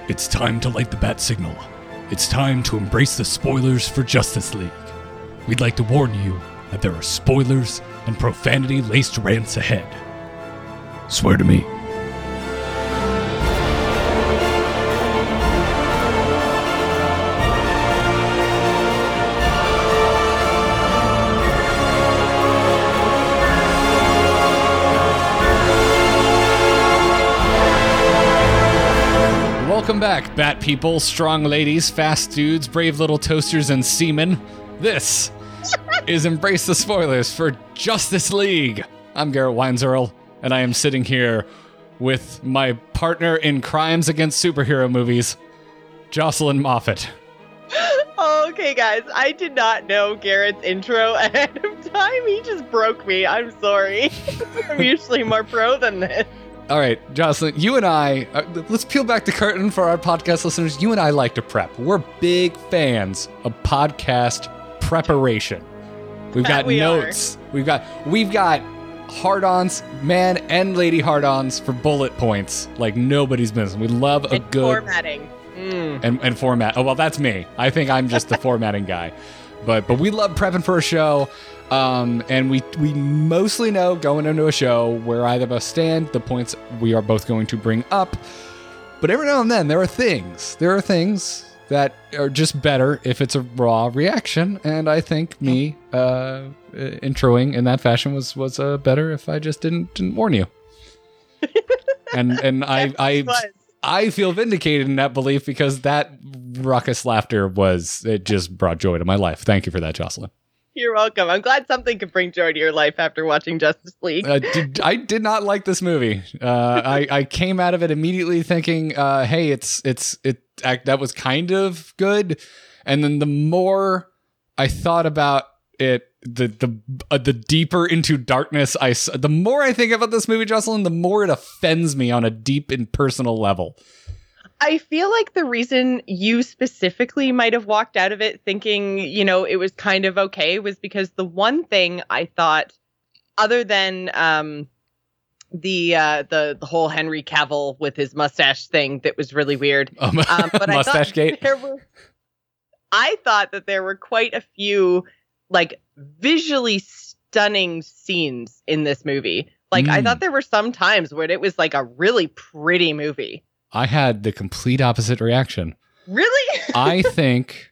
It's time to light the bat signal. It's time to embrace the spoilers for Justice League. We'd like to warn you that there are spoilers and profanity-laced rants ahead. Swear to me. Welcome back, Bat People, strong ladies, fast dudes, brave little toasters, and seamen. This is Embrace the Spoilers for Justice League. I'm Garrett Weinzierl, and I am sitting here with my partner in crimes against superhero movies, Jocelyn Moffat. Okay, guys, I did not know Garrett's intro ahead of time. He just broke me. I'm sorry. I'm usually more pro than this. All right, Jocelyn, you and I, let's peel back the curtain for our podcast listeners. You and I like to prep. We're big fans of podcast preparation. We've got notes. We've got hard-ons, man and lady hard-ons for bullet points like nobody's business. We love a good formatting. And format. Oh, well, that's me. I think I'm just the formatting guy. But we love prepping for a show. And we mostly know going into a show where either of us stand, the points we are both going to bring up. But every now and then, there are things that are just better if it's a raw reaction. And I think me introing in that fashion was better if I just didn't warn you. And I feel vindicated in that belief because that raucous laughter it just brought joy to my life. Thank you for that, Jocelyn. You're welcome. I'm glad something could bring joy to your life after watching Justice League. I did not like this movie. I came out of it immediately thinking, hey, that was kind of good. And then the more I thought about it, the deeper into darkness the more I think about this movie, Jocelyn, the more it offends me on a deep and personal level. I feel like the reason you specifically might have walked out of it thinking, it was kind of okay was because the one thing I thought, other than the whole Henry Cavill with his mustache thing that was really weird. But mustache gate. I thought that there were quite a few like visually stunning scenes in this movie. Like I thought there were some times where it was like a really pretty movie. I had the complete opposite reaction. Really? I think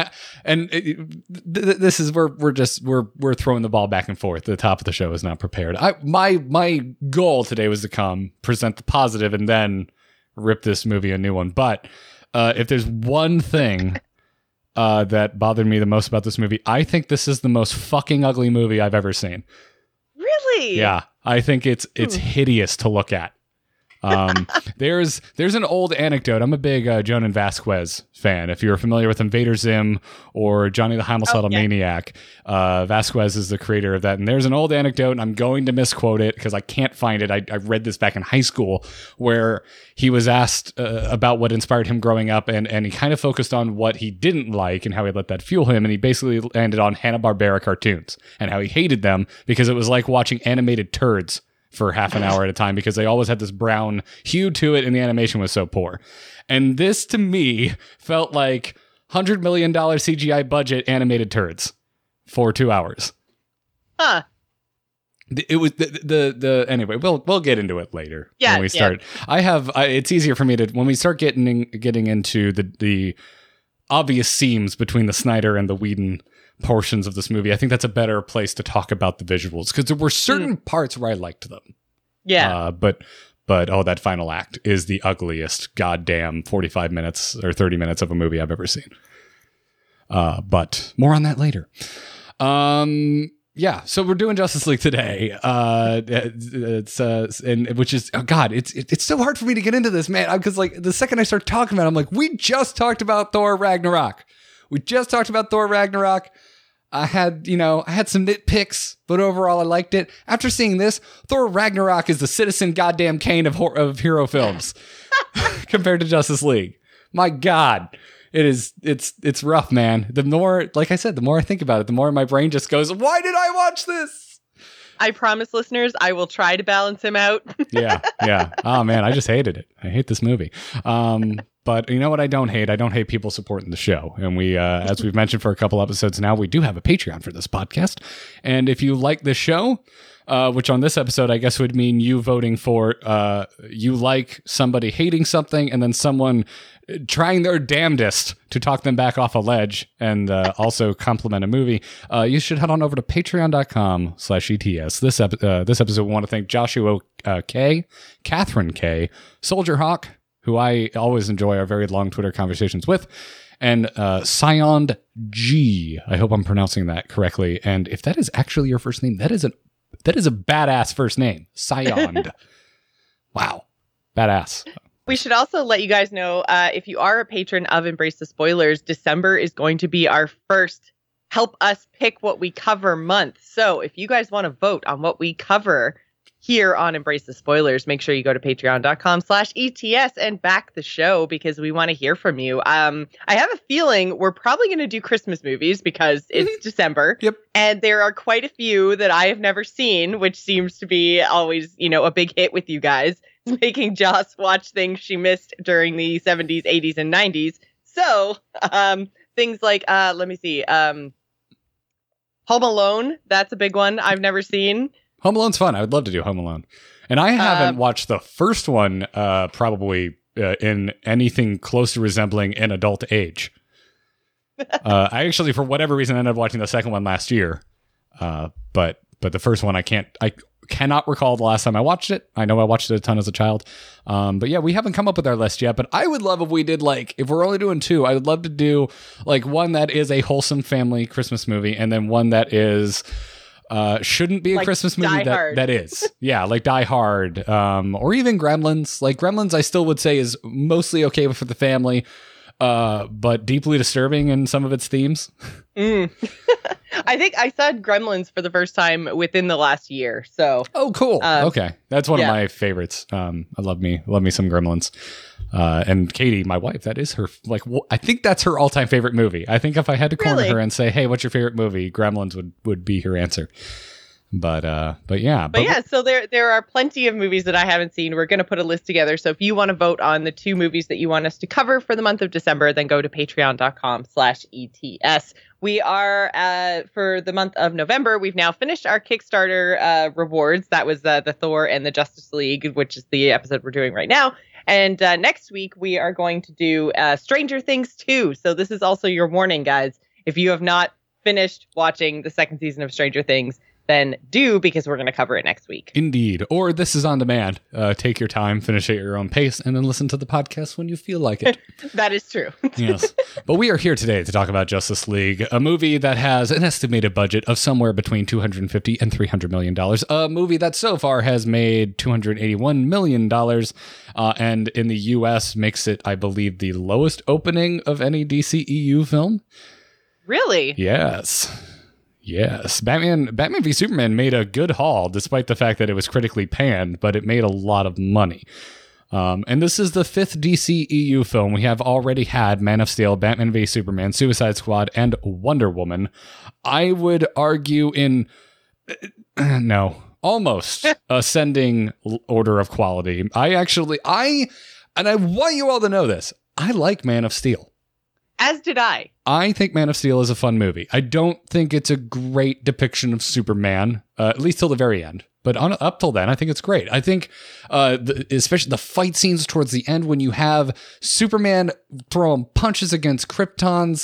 this is where we're throwing the ball back and forth. The top of the show is not prepared. My goal today was to present the positive and then rip this movie a new one. But if there's one thing that bothered me the most about this movie, I think this is the most fucking ugly movie I've ever seen. Really? Yeah, I think it's hideous to look at. There's an old anecdote. I'm a big Jonan Vasquez fan. If you're familiar with Invader Zim or Johnny the Homicidal Maniac, Vasquez is the creator of that. And there's an old anecdote, and I'm going to misquote it because I can't find it. I read this back in high school where he was asked about what inspired him growing up, and he kind of focused on what he didn't like and how he let that fuel him. And he basically landed on Hanna-Barbera cartoons and how he hated them because it was like watching animated turds for half an hour at a time because they always had this brown hue to it and the animation was so poor. And this, to me, felt like $100 million CGI budget animated turds for 2 hours. Huh. It was anyway, we'll get into it later when we start. Yeah. It's easier for me to, when we start getting into the obvious seams between the Snyder and the Whedon portions of this movie, I think that's a better place to talk about the visuals because there were certain parts where I liked them. Yeah. But that final act is the ugliest goddamn 45 minutes or 30 minutes of a movie I've ever seen. But more on that later. Yeah, so we're doing Justice League today. It's so hard for me to get into this, man, because like the second I start talking about it, I'm like, we just talked about Thor Ragnarok. I had some nitpicks, but overall I liked it. After seeing this, Thor Ragnarok is the Citizen goddamn Kane of hero films compared to Justice League. My God, it's rough, man. The more, like I said, the more I think about it, the more my brain just goes, why did I watch this? I promise, listeners, I will try to balance him out. Yeah. Oh man, I just hated it. I hate this movie. But you know what I don't hate? I don't hate people supporting the show. And we, as we've mentioned for a couple episodes now, we do have a Patreon for this podcast. And if you like this show, which on this episode, I guess would mean you voting for, you like somebody hating something and then someone trying their damnedest to talk them back off a ledge and also compliment a movie, you should head on over to patreon.com/ETS. This episode, we want to thank Joshua K, Catherine K, Soldier Hawk, who I always enjoy our very long Twitter conversations with, and Sioned G. I hope I'm pronouncing that correctly. And if that is actually your first name, that is a badass first name. Sioned. Wow. Badass. We should also let you guys know, if you are a patron of Embrace the Spoilers, December is going to be our first help us pick what we cover month. So if you guys want to vote on what we cover here on Embrace the Spoilers, make sure you go to patreon.com/ETS and back the show, because we want to hear from you. I have a feeling we're probably going to do Christmas movies because it's December. Yep. And there are quite a few that I have never seen, which seems to be always, a big hit with you guys, making Joss watch things she missed during the 70s, 80s, and 90s. So things like, let me see, Home Alone, that's a big one I've never seen. Home Alone's fun. I would love to do Home Alone. And I haven't watched the first one probably in anything close to resembling an adult age. I actually, for whatever reason, ended up watching the second one last year. But the first one, I cannot recall the last time I watched it. I know I watched it a ton as a child. But yeah, we haven't come up with our list yet. But I would love if we did, if we're only doing two, I would love to do one that is a wholesome family Christmas movie, and then one that is... shouldn't be a Christmas movie that is. Yeah, like Die Hard, or even Gremlins. Like Gremlins, I still would say is mostly okay for the family, but deeply disturbing in some of its themes. I think I saw Gremlins for the first time within the last year. So. Oh, cool. Okay, that's one of my favorites. I love me some Gremlins. And Katie, my wife, that is her, I think that's her all-time favorite movie. I think if I had to corner her and say, hey, what's your favorite movie? Gremlins would be her answer. But yeah. But yeah, so there are plenty of movies that I haven't seen. We're going to put a list together. So if you want to vote on the two movies that you want us to cover for the month of December, then go to patreon.com/ETS. We are, for the month of November, we've now finished our Kickstarter rewards. That was the Thor and the Justice League, which is the episode we're doing right now. And next week, we are going to do Stranger Things 2. So this is also your warning, guys. If you have not finished watching the second season of Stranger Things, then do, because we're going to cover it next week. Indeed. Or this is on demand. Take your time, finish at your own pace, and then listen to the podcast when you feel like it. That is true. Yes. But we are here today to talk about Justice League, a movie that has an estimated budget of somewhere between $250 and $300 million. A movie that so far has made $281 million, and in the U.S. makes it, I believe, the lowest opening of any DCEU film. Really? Yes. Batman v Superman made a good haul, despite the fact that it was critically panned, but it made a lot of money. And this is the fifth DCEU film. We have already had Man of Steel, Batman v Superman, Suicide Squad, and Wonder Woman. I would argue in... almost ascending order of quality. I want you all to know this, I like Man of Steel. As did I. I think Man of Steel is a fun movie. I don't think it's a great depiction of Superman, at least till the very end. But up till then, I think it's great. I think, especially the fight scenes towards the end, when you have Superman throwing punches against Kryptonians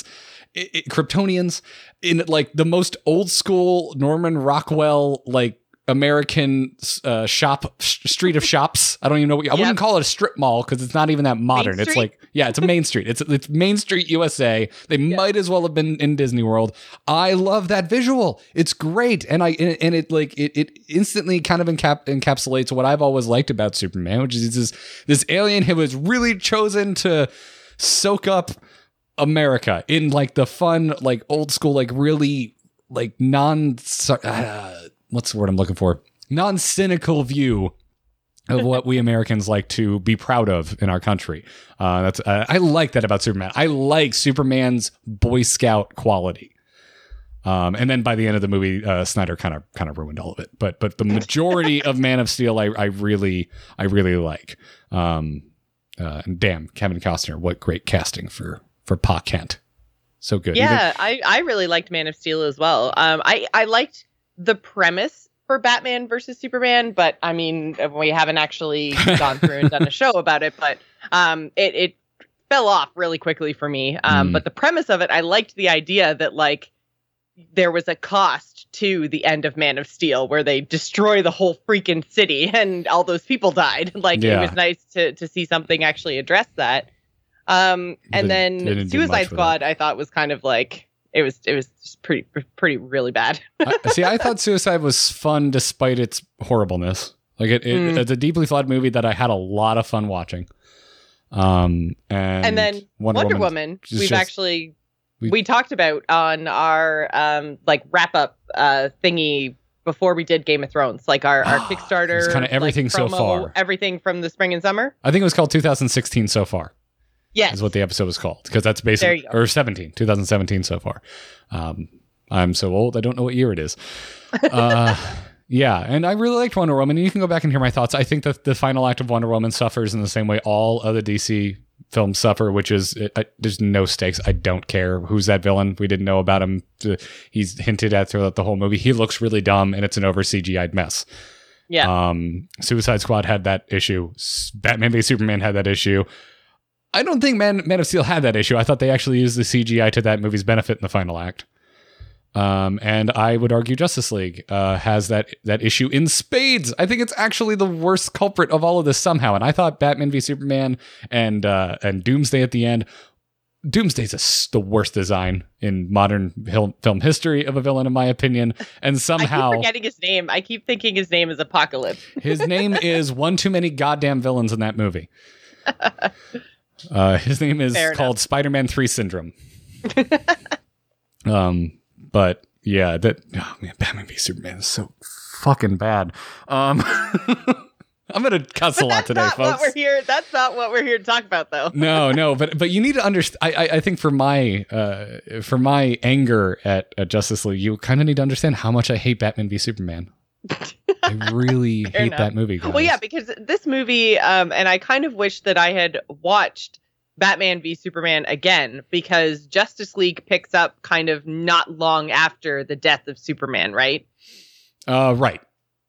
in the most old school Norman Rockwell American street of shops. I don't even know. I wouldn't call it a strip mall because it's not even that modern. It's it's a main street. It's Main Street, USA. They might as well have been in Disney World. I love that visual. It's great, and it instantly kind of encapsulates what I've always liked about Superman, which is this alien who has really chosen to soak up America in the fun, old school, really what's the word I'm looking for? Non-cynical view of what we Americans like to be proud of in our country. I like that about Superman. I like Superman's Boy Scout quality. And then by the end of the movie, Snyder kind of ruined all of it. But the majority of Man of Steel, I really like. And damn, Kevin Costner, what great casting for Pa Kent. So good. Yeah, I really liked Man of Steel as well. I liked the premise for Batman versus Superman, but I mean, we haven't actually gone through and done a show about it, but it fell off really quickly for me. But the premise of it, I liked the idea that like there was a cost to the end of Man of Steel where they destroy the whole freaking city and all those people died. Like it was nice to see something actually address that. And then Suicide Squad, I thought was kind of like it was just pretty really bad. I thought Suicide was fun despite its horribleness. Like it's a deeply flawed movie that I had a lot of fun watching. And then Wonder Woman we talked about on our like wrap up thingy before we did Game of Thrones, like our Kickstarter. It's kind of everything like, so promo, far. Everything from the spring and summer. I think it was called 2016 so far. Yes. Is what the episode was called, because that's basically, or 2017 so far. I'm so old, I don't know what year it is. Yeah, and I really liked Wonder Woman. You can go back and hear my thoughts. I think that the final act of Wonder Woman suffers in the same way all other DC films suffer, which is there's no stakes. I don't care who's that villain. We didn't know about him. He's hinted at throughout the whole movie. He looks really dumb, and it's an over CGI'd mess. Yeah. Suicide Squad had that issue. Batman v Superman had that issue. I don't think Man of Steel had that issue. I thought they actually used the CGI to that movie's benefit in the final act. And I would argue Justice League has that issue in spades. I think it's actually the worst culprit of all of this somehow. And I thought Batman v Superman and Doomsday at the end. Doomsday's the worst design in modern film history of a villain, in my opinion. And somehow I keep forgetting his name. I keep thinking his name is Apocalypse. His name is one too many goddamn villains in that movie. His name is called Spider-Man 3 Syndrome. But yeah, Batman v Superman is so fucking bad. I'm gonna cuss a lot today, folks. That's not what we're here to talk about, though. No, but you need to understand. I think for my anger at Justice League, you kind of need to understand how much I hate Batman v Superman. I really hate that movie, guys. Well, yeah, because this movie, and I kind of wish that I had watched Batman v Superman again, because Justice League picks up kind of not long after the death of Superman, right? Right.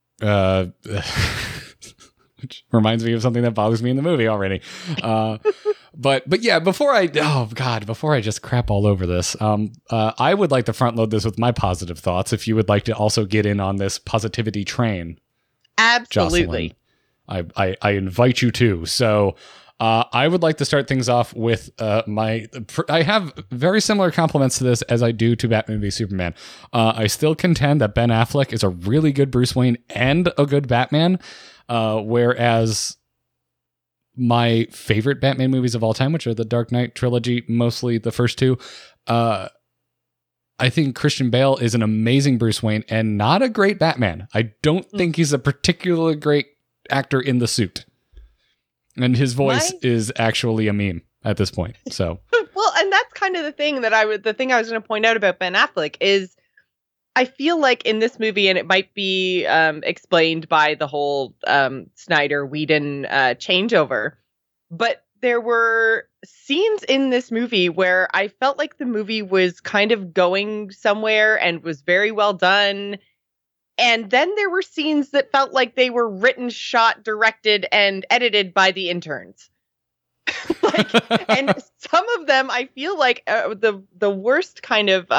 Which reminds me of something that bothers me in the movie already. But yeah, before I just crap all over this, I would like to front load this with my positive thoughts. If you would like to also get in on this positivity train. Absolutely. Jocelyn, I invite you to. So, I would like to start things off with I have very similar compliments to this as I do to Batman v Superman. I still contend that Ben Affleck is a really good Bruce Wayne and a good Batman, whereas my favorite Batman movies of all time, which are the Dark Knight trilogy, mostly the first two, I think Christian Bale is an amazing Bruce Wayne and not a great Batman. I don't think he's a particularly great actor in the suit. And his voice is actually a meme at this point. So, well, and that's kind of the thing I was going to point out about Ben Affleck is I feel like in this movie, and it might be explained by the whole Snyder-Whedon changeover, but there were scenes in this movie where I felt like the movie was kind of going somewhere and was very well done. And then there were scenes that felt like they were written, shot, directed, and edited by the interns. And some of them, I feel like the worst kind of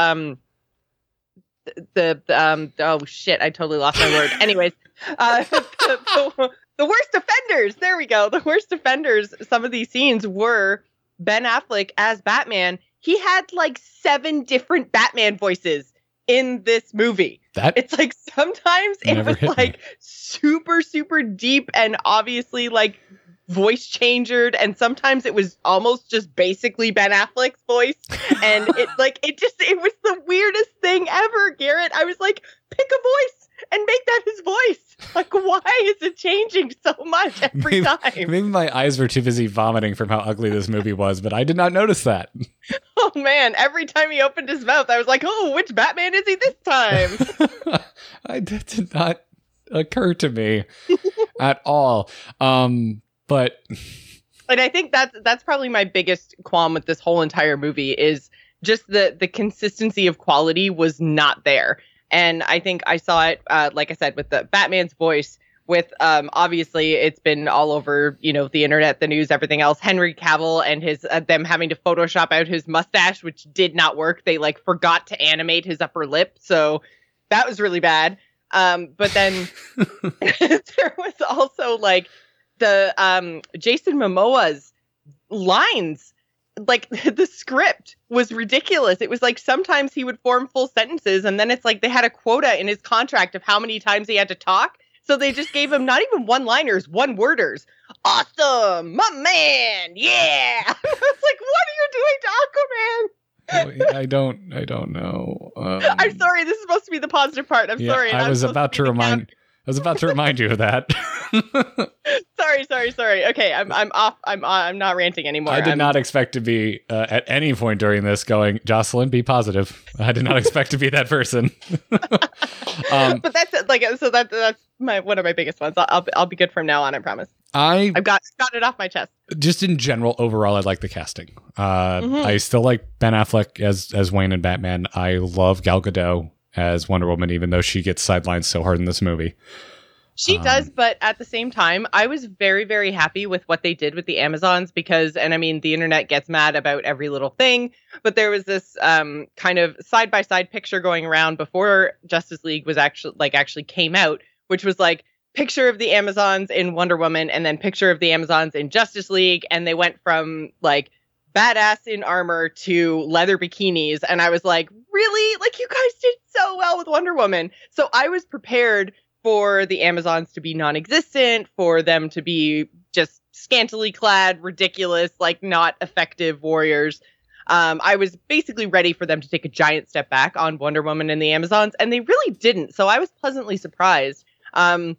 oh shit, I totally lost my word. Anyways, the worst offenders. There we go. The worst offenders. Some of these scenes were Ben Affleck as Batman. He had like 7 different Batman voices in this movie. It's like sometimes it was like super, super deep and obviously like voice changered, and sometimes it was almost just basically Ben Affleck's voice. And it was the weirdest thing ever, Garrett. I was like, pick a voice and make that his voice. Like, why is it changing so much every time? Maybe my eyes were too busy vomiting from how ugly this movie was, but I did not notice that. Oh man, every time he opened his mouth, I was like, oh, which Batman is he this time? That did not occur to me at all. But And I think that's probably my biggest qualm with this whole entire movie is just the consistency of quality was not there. And I think I saw it, like I said, with the Batman's voice, with obviously it's been all over, the internet, the news, everything else. Henry Cavill and his them having to Photoshop out his mustache, which did not work. They forgot to animate his upper lip, so that was really bad. But then there was also the Jason Momoa's lines. The script was ridiculous. It was sometimes he would form full sentences, and then it's they had a quota in his contract of how many times he had to talk. So they just gave him not even one-liners, one-worders. Awesome, my man, yeah. It's what are you doing to Aquaman? I don't know. I'm sorry. This is supposed to be the positive part. I'm sorry. I was about to remind you of that. Sorry. Okay, I'm off. I'm not ranting anymore. I did not expect to be at any point during this going, Jocelyn, be positive. I did not expect to be that person. But that's so that's one of my biggest ones. I'll be good from now on. I promise. I've got it off my chest. Just in general, overall, I like the casting. I still like Ben Affleck as Wayne and Batman. I love Gal Gadot as Wonder Woman, even though she gets sidelined so hard in this movie. She does, but at the same time, I was very, very happy with what they did with the Amazons because, and I mean, the internet gets mad about every little thing, but there was this kind of side-by-side picture going around before Justice League was actually came out, which was picture of the Amazons in Wonder Woman and then picture of the Amazons in Justice League, and they went from badass in armor to leather bikinis, and I was really? You guys did so well with Wonder Woman. So I was prepared for the Amazons to be non-existent, for them to be just scantily clad, ridiculous, not effective warriors. I was basically ready for them to take a giant step back on Wonder Woman and the Amazons, and they really didn't. So I was pleasantly surprised. I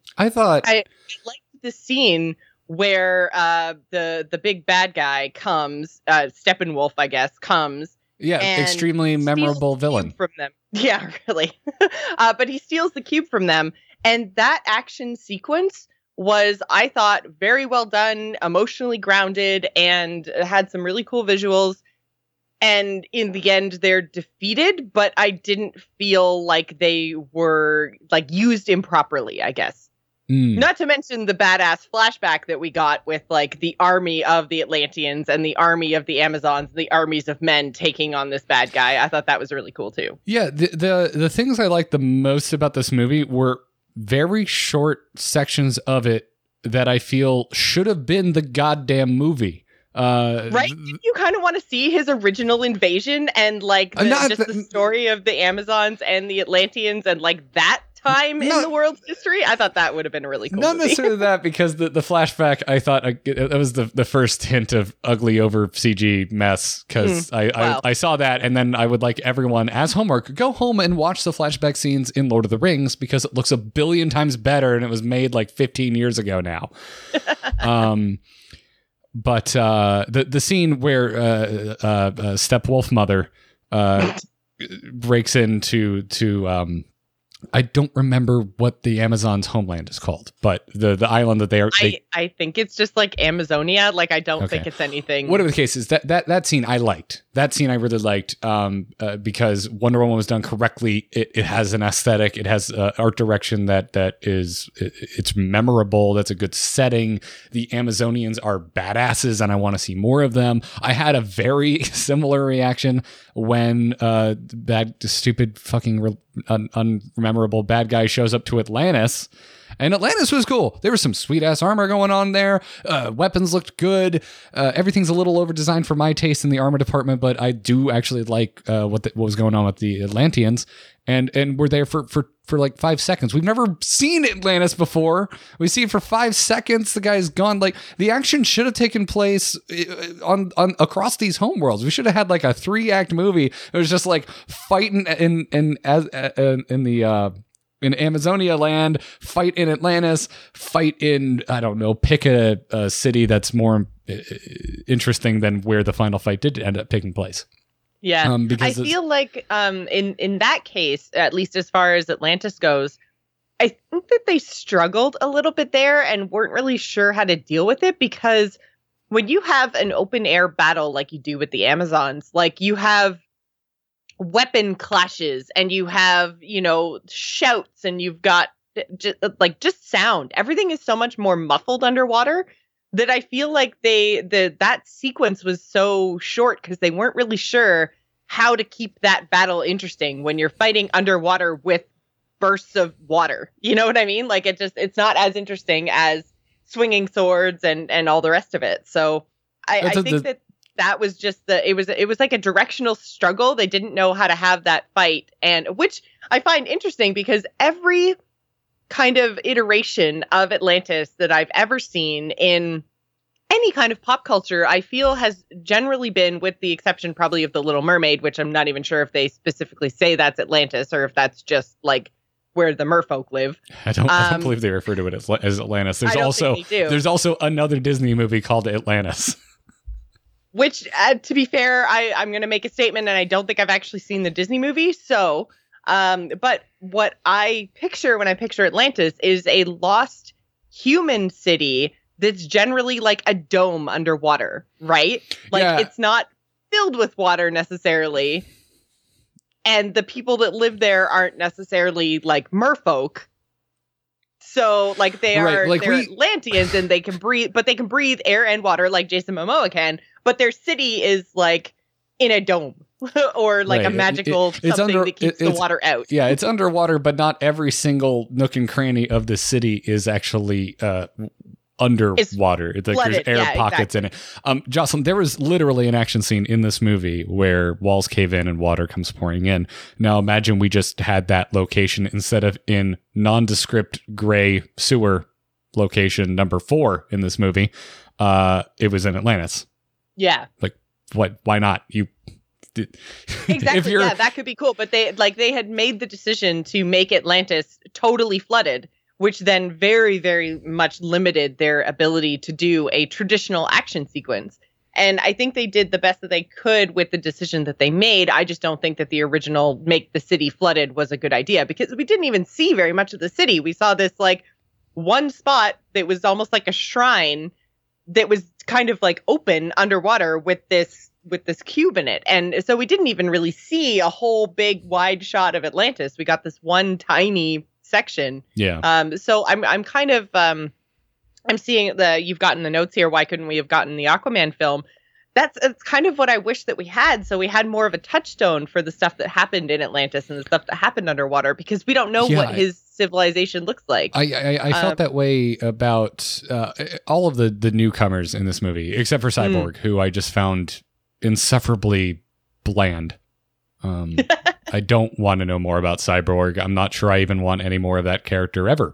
liked the scene where the big bad guy comes, Steppenwolf, I guess, comes. Yeah, extremely memorable villain from them. Yeah, really. But he steals the cube from them. And that action sequence was, I thought, very well done, emotionally grounded, and had some really cool visuals. And in the end, they're defeated, but I didn't feel like they were used improperly, I guess. Not to mention the badass flashback that we got with the army of the Atlanteans and the army of the Amazons, the armies of men taking on this bad guy. I thought that was really cool too. Yeah, the things I liked the most about this movie were very short sections of it that I feel should have been the goddamn movie. Right? You kind of want to see his original invasion and the story of the Amazons and the Atlanteans and that time in the world's history. I thought that would have been a really cool Not movie. necessarily that, because the flashback, I thought that was the first hint of ugly over CG mess, because I saw that, and then I would like everyone, as homework, go home and watch the flashback scenes in Lord of the Rings, because it looks a billion times better, and it was made 15 years ago now. But the scene where Stepwolf Mother breaks into I don't remember what the Amazon's homeland is called, but the island that they are. I think it's just Amazonia. I don't think it's anything. Whatever the case is, that scene I liked. That scene I really liked because Wonder Woman was done correctly. It has an aesthetic. It has art direction that is it's memorable. That's a good setting. The Amazonians are badasses, and I want to see more of them. I had a very similar reaction when that stupid fucking unmemorable bad guy shows up to Atlantis. And Atlantis was cool. There was some sweet ass armor going on there. Weapons looked good. Everything's a little over designed for my taste in the armor department, but I do actually like what was going on with the Atlanteans. And we're there for 5 seconds. We've never seen Atlantis before. We see it for 5 seconds. The guy's gone. The action should have taken place on across these homeworlds. We should have had a 3-act movie. It was just fighting in Amazonia land, fight in Atlantis, fight in, I don't know, pick a city that's more interesting than where the final fight did end up taking place. Yeah, I feel in that case, at least as far as Atlantis goes, I think that they struggled a little bit there and weren't really sure how to deal with it, because when you have an open air battle like you do with the Amazons, like you have weapon clashes and you have, shouts and you've got just sound. Everything is so much more muffled underwater that I feel like that sequence was so short because they weren't really sure how to keep that battle interesting when you're fighting underwater with bursts of water. You know what I mean? Like it's not as interesting as swinging swords and all the rest of it. So I think that was just it was like a directional struggle. They didn't know how to have that fight, and which I find interesting because every kind of iteration of Atlantis that I've ever seen in any kind of pop culture, I feel has generally been, with the exception probably of The Little Mermaid, which I'm not even sure if they specifically say that's Atlantis or if that's just like where the merfolk live. I don't believe they refer to it as Atlantis. There's also another Disney movie called Atlantis. Which, to be fair, I'm going to make a statement, and I don't think I've actually seen the Disney movie. So, but what I picture when I picture Atlantis is a lost human city that's generally like a dome underwater, right? Like It's not filled with water necessarily. And the people that live there aren't necessarily like merfolk. So like they're Atlanteans and they can breathe, but they can breathe air and water like Jason Momoa can. But their city is like in a dome or like a magical something that keeps the water out. Yeah, it's underwater, but not every single nook and cranny of the city is actually underwater. It's like there's air pockets in it. Jocelyn, there was literally an action scene in this movie where walls cave in and water comes pouring in. Now imagine we just had that location instead of in nondescript gray sewer location number 4 in this movie. It was in Atlantis. Yeah. Like what? Why not? Exactly. Yeah, that could be cool. But they had made the decision to make Atlantis totally flooded, which then very, very much limited their ability to do a traditional action sequence. And I think they did the best that they could with the decision that they made. I just don't think that the original make the city flooded was a good idea because we didn't even see very much of the city. We saw this like one spot that was almost like a shrine that was kind of like open underwater with this cube in it. And so we didn't even really see a whole big wide shot of Atlantis. We got this one tiny section. Yeah. So I'm kind of I'm seeing you've gotten the notes here. Why couldn't we have gotten the Aquaman film? It's kind of what I wish that we had. So we had more of a touchstone for the stuff that happened in Atlantis and the stuff that happened underwater because we don't know what his civilization looks like. I felt that way about all of the newcomers in this movie, except for Cyborg, who I just found insufferably bland. I don't want to know more about Cyborg. I'm not sure I even want any more of that character ever.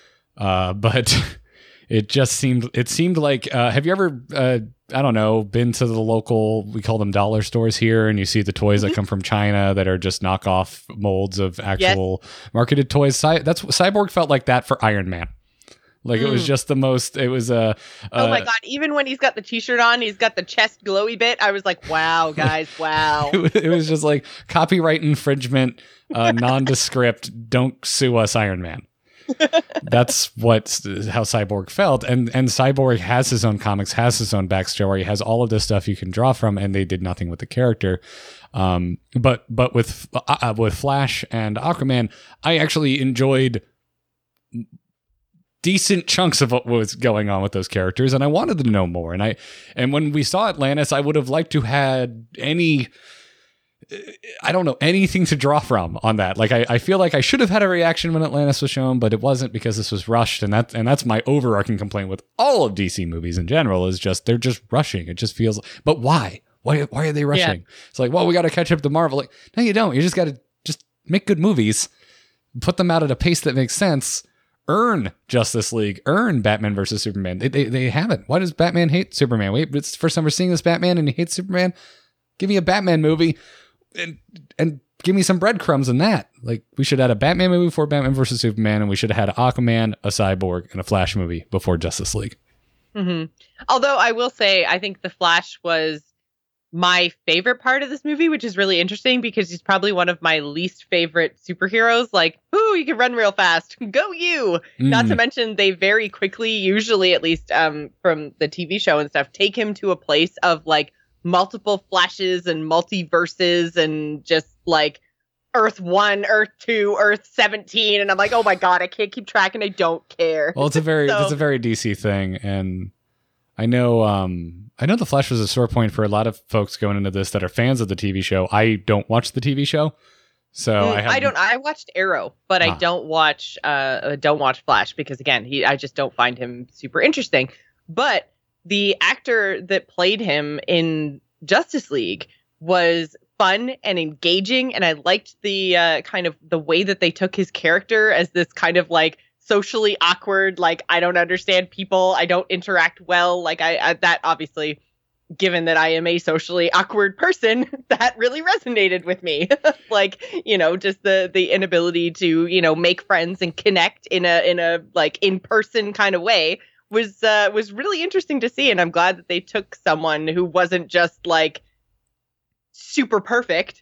But it seemed like, have you ever, I don't know, been to the local, we call them dollar stores here, and you see the toys that come from China that are just knockoff molds of actual marketed toys? Cyborg felt like that for Iron Man. Like it was just the most, it was oh my God. Even when he's got the t-shirt on, he's got the chest glowy bit. I was like, wow, guys, wow. It was just like copyright infringement, nondescript, don't sue us, Iron Man. That's how Cyborg felt. And Cyborg has his own comics, has his own backstory, has all of this stuff you can draw from, and they did nothing with the character. But with Flash and Aquaman, I actually enjoyed decent chunks of what was going on with those characters, and I wanted to know more. And when we saw Atlantis, I would have liked to had anything to draw from on that. Like I feel like I should have had a reaction when Atlantis was shown, but it wasn't because this was rushed, and that's my overarching complaint with all of DC movies in general is just they're just rushing. It just feels. But why? Why are they rushing? Yeah. It's like, well, we got to catch up to Marvel. Like, no, you don't. You just got to just make good movies, put them out at a pace that makes sense. Earn Justice League, earn Batman versus Superman. They haven't. Why does Batman hate Superman? Wait, it's the first time we're seeing this Batman and he hates Superman. Give me a Batman movie and give me some breadcrumbs in that. Like we should have had a Batman movie before Batman versus Superman, and we should have had an Aquaman, a Cyborg, and a Flash movie before Justice League. Mm-hmm. Although I will say, I think the Flash was my favorite part of this movie, which is really interesting because he's probably one of my least favorite superheroes. Like, ooh, you can run real fast. Go you. Not to mention they very quickly, usually at least from the TV show and stuff, take him to a place of like multiple Flashes and multiverses and just like Earth 1, Earth 2, Earth 17. And I'm like, oh my God, I can't keep track and I don't care. Well, it's a very DC thing. And I know the Flash was a sore point for a lot of folks going into this that are fans of the TV show. I don't watch the TV show. So I watched Arrow, but I don't watch Flash because again, I just don't find him super interesting. But the actor that played him in Justice League was fun and engaging, and I liked the kind of the way that they took his character as this kind of like socially awkward, like I don't understand people, I don't interact well, like I that obviously, given that I am a socially awkward person, that really resonated with me. Like, you know, just the inability to, you know, make friends and connect in a like in-person kind of way was really interesting to see, and I'm glad that they took someone who wasn't just like super perfect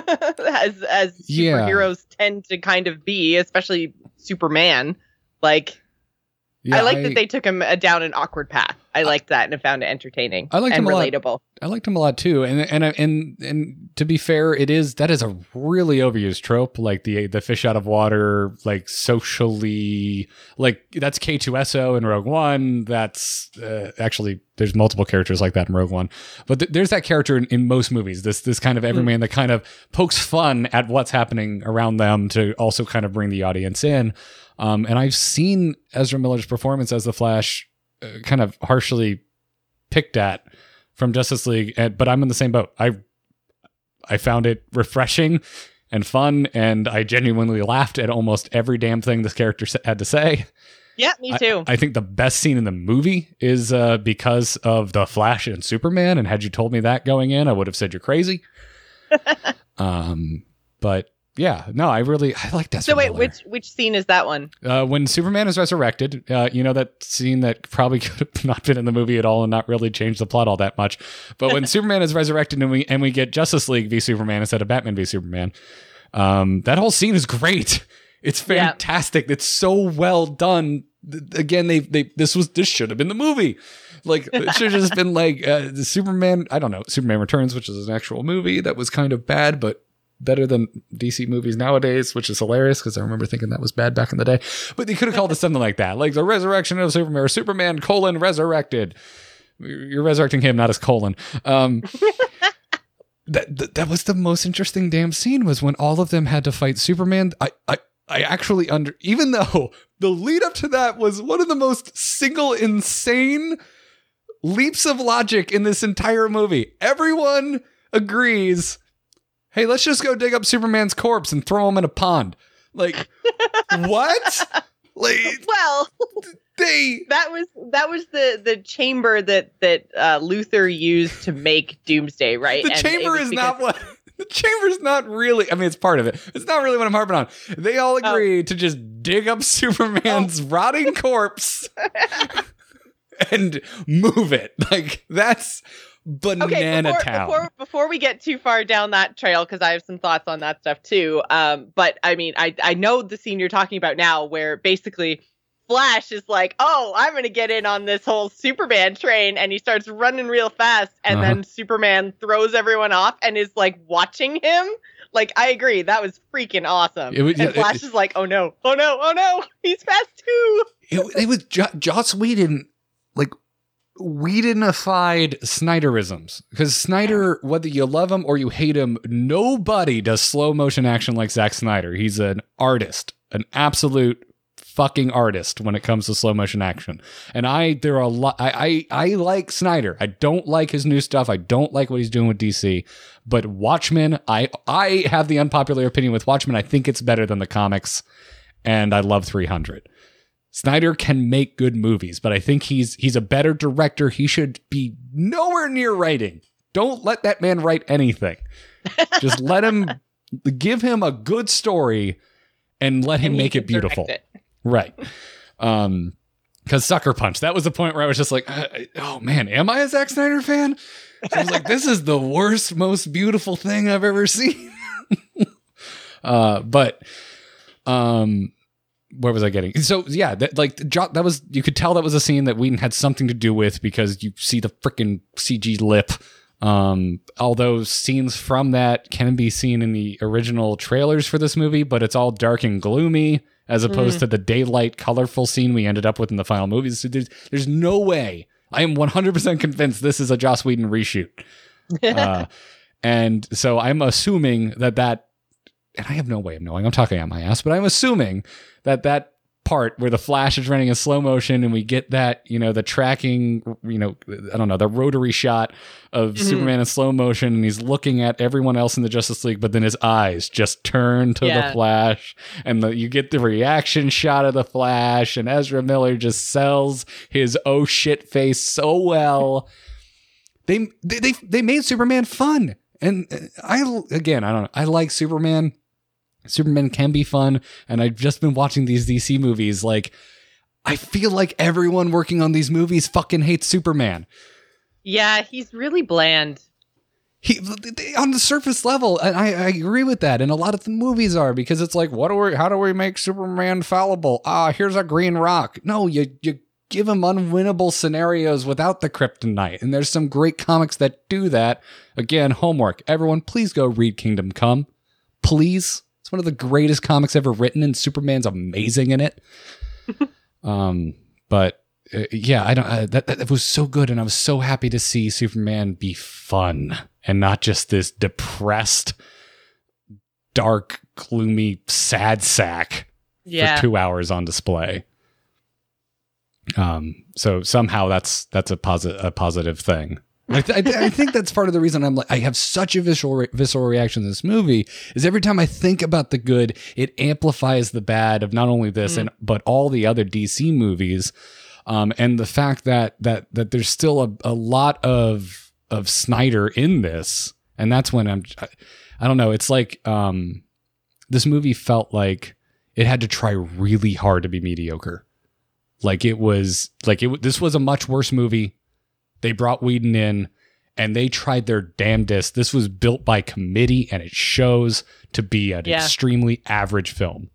as superheroes tend to kind of be, especially Superman. Like, I like that they took him down an awkward path. I liked that and I found it entertaining. I liked him relatable. I liked him a lot too. And to be fair, that is a really overused trope, like the fish out of water, like socially, like that's K2SO in Rogue One. That's actually there's multiple characters like that in Rogue One, but there's that character in most movies. This kind of everyman that kind of pokes fun at what's happening around them to also kind of bring the audience in. And I've seen Ezra Miller's performance as the Flash kind of harshly picked at from Justice League, but I'm in the same boat. I found it refreshing and fun, and I genuinely laughed at almost every damn thing this character had to say. Yeah, me too. I think the best scene in the movie is because of the Flash and Superman, and had you told me that going in, I would have said you're crazy. But yeah, no, I like that. So wait, which scene is that one? When Superman is resurrected, you know, that scene that probably could have not been in the movie at all and not really changed the plot all that much. But when Superman is resurrected and we get Justice League v Superman instead of Batman v Superman, that whole scene is great. It's fantastic. Yeah. It's so well done. Again, this should have been the movie. Like, it should have just been like the Superman. I don't know, Superman Returns, which is an actual movie that was kind of bad, but better than DC movies nowadays, which is hilarious because I remember thinking that was bad back in the day. But they could have called it something like that, like the resurrection of Superman, or Superman : resurrected. You're resurrecting him, not his colon. That was the most interesting damn scene, was when all of them had to fight Superman. I actually even though the lead up to that was one of the most single insane leaps of logic in this entire movie. Everyone agrees, hey, let's just go dig up Superman's corpse and throw him in a pond. Like, what? Like, well, that was the chamber that Luthor used to make Doomsday, right? The chamber is not what. The chamber's not really. I mean, it's part of it. It's not really what I'm harping on. They all agreed to just dig up Superman's rotting corpse and move it. Like, that's banana town. Before we get too far down that trail, because I have some thoughts on that stuff too. But I mean, I know the scene you're talking about now, where basically Flash is like, oh, I'm going to get in on this whole Superman train. And he starts running real fast. And then Superman throws everyone off and is like watching him. Like, I agree. That was freaking awesome. And Flash is like, oh no. He's fast too. It was Joss Whedon, like, Whedonified Snyderisms. Because Snyder, whether you love him or you hate him, nobody does slow motion action like Zack Snyder. He's an artist, an absolute fucking artist when it comes to slow motion action. And I like Snyder. I don't like his new stuff. I don't like what he's doing with DC. But Watchmen, I have the unpopular opinion with Watchmen. I think it's better than the comics. And I love 300. Snyder can make good movies, but I think he's a better director. He should be nowhere near writing. Don't let that man write anything. Just let him, give him a good story and let him make it beautiful. Right. Because Sucker Punch, that was the point where I was just like, oh man, am I a Zack Snyder fan? I was like, this is the worst, most beautiful thing I've ever seen. But where was I getting? So yeah, that was, you could tell that was a scene that Whedon had something to do with, because you see the freaking CG lip. Although scenes from that can be seen in the original trailers for this movie, but it's all dark and gloomy as opposed to the daylight, colorful scene we ended up with in the final movies. So there's no way. I am 100% convinced this is a Joss Whedon reshoot. And so I'm assuming that, and I have no way of knowing, I'm talking out my ass, but I'm assuming that part where the Flash is running in slow motion and we get that, the tracking, I don't know, the rotary shot of Superman in slow motion, and he's looking at everyone else in the Justice League, but then his eyes just turn to the Flash, and you get the reaction shot of the Flash, and Ezra Miller just sells his oh shit face so well. They made Superman fun. And I don't know. I like Superman. Superman can be fun, and I've just been watching these DC movies. Like, I feel like everyone working on these movies fucking hates Superman. Yeah, he's really bland. He on the surface level, and I agree with that. And a lot of the movies are, because it's like, how do we make Superman fallible? Here's a green rock. No, you give him unwinnable scenarios without the kryptonite. And there's some great comics that do that. Again, homework. Everyone, please go read Kingdom Come. Please. It's one of the greatest comics ever written, and Superman's amazing in it. But that was so good, and I was so happy to see Superman be fun and not just this depressed, dark, gloomy, sad sack for 2 hours on display. So somehow that's a positive thing. I think that's part of the reason I have such a visceral reaction to this movie, is every time I think about the good, it amplifies the bad of not only this but all the other DC movies, and the fact that there's still a lot of Snyder in this, and that's when I don't know. It's like this movie felt like it had to try really hard to be mediocre. This was a much worse movie. They brought Whedon in, and they tried their damnedest. This was built by committee, and it shows to be an extremely average film.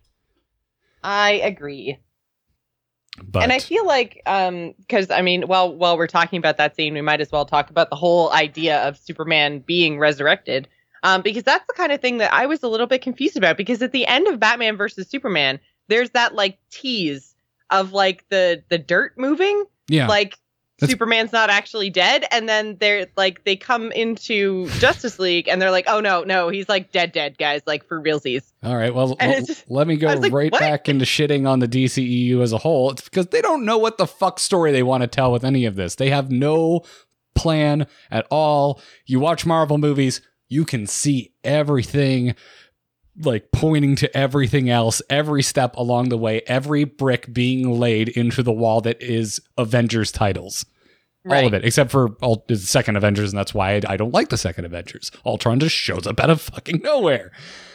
I agree. And I feel like, because, while we're talking about that scene, we might as well talk about the whole idea of Superman being resurrected, because that's the kind of thing that I was a little bit confused about, because at the end of Batman versus Superman, there's that, tease of, the dirt moving. Yeah. Superman's not actually dead, and then they come into Justice League, and they're like, oh no, he's dead, guys, for realsies. All right, well, let me go back into shitting on the DCEU as a whole. It's because they don't know what the fuck story they want to tell with any of this. They have no plan at all. You watch Marvel movies, you can see everything pointing to everything else, every step along the way, every brick being laid into the wall that is Avengers titles. Right. All of it, except for the second Avengers, and that's why I don't like the second Avengers. Ultron just shows up out of fucking nowhere.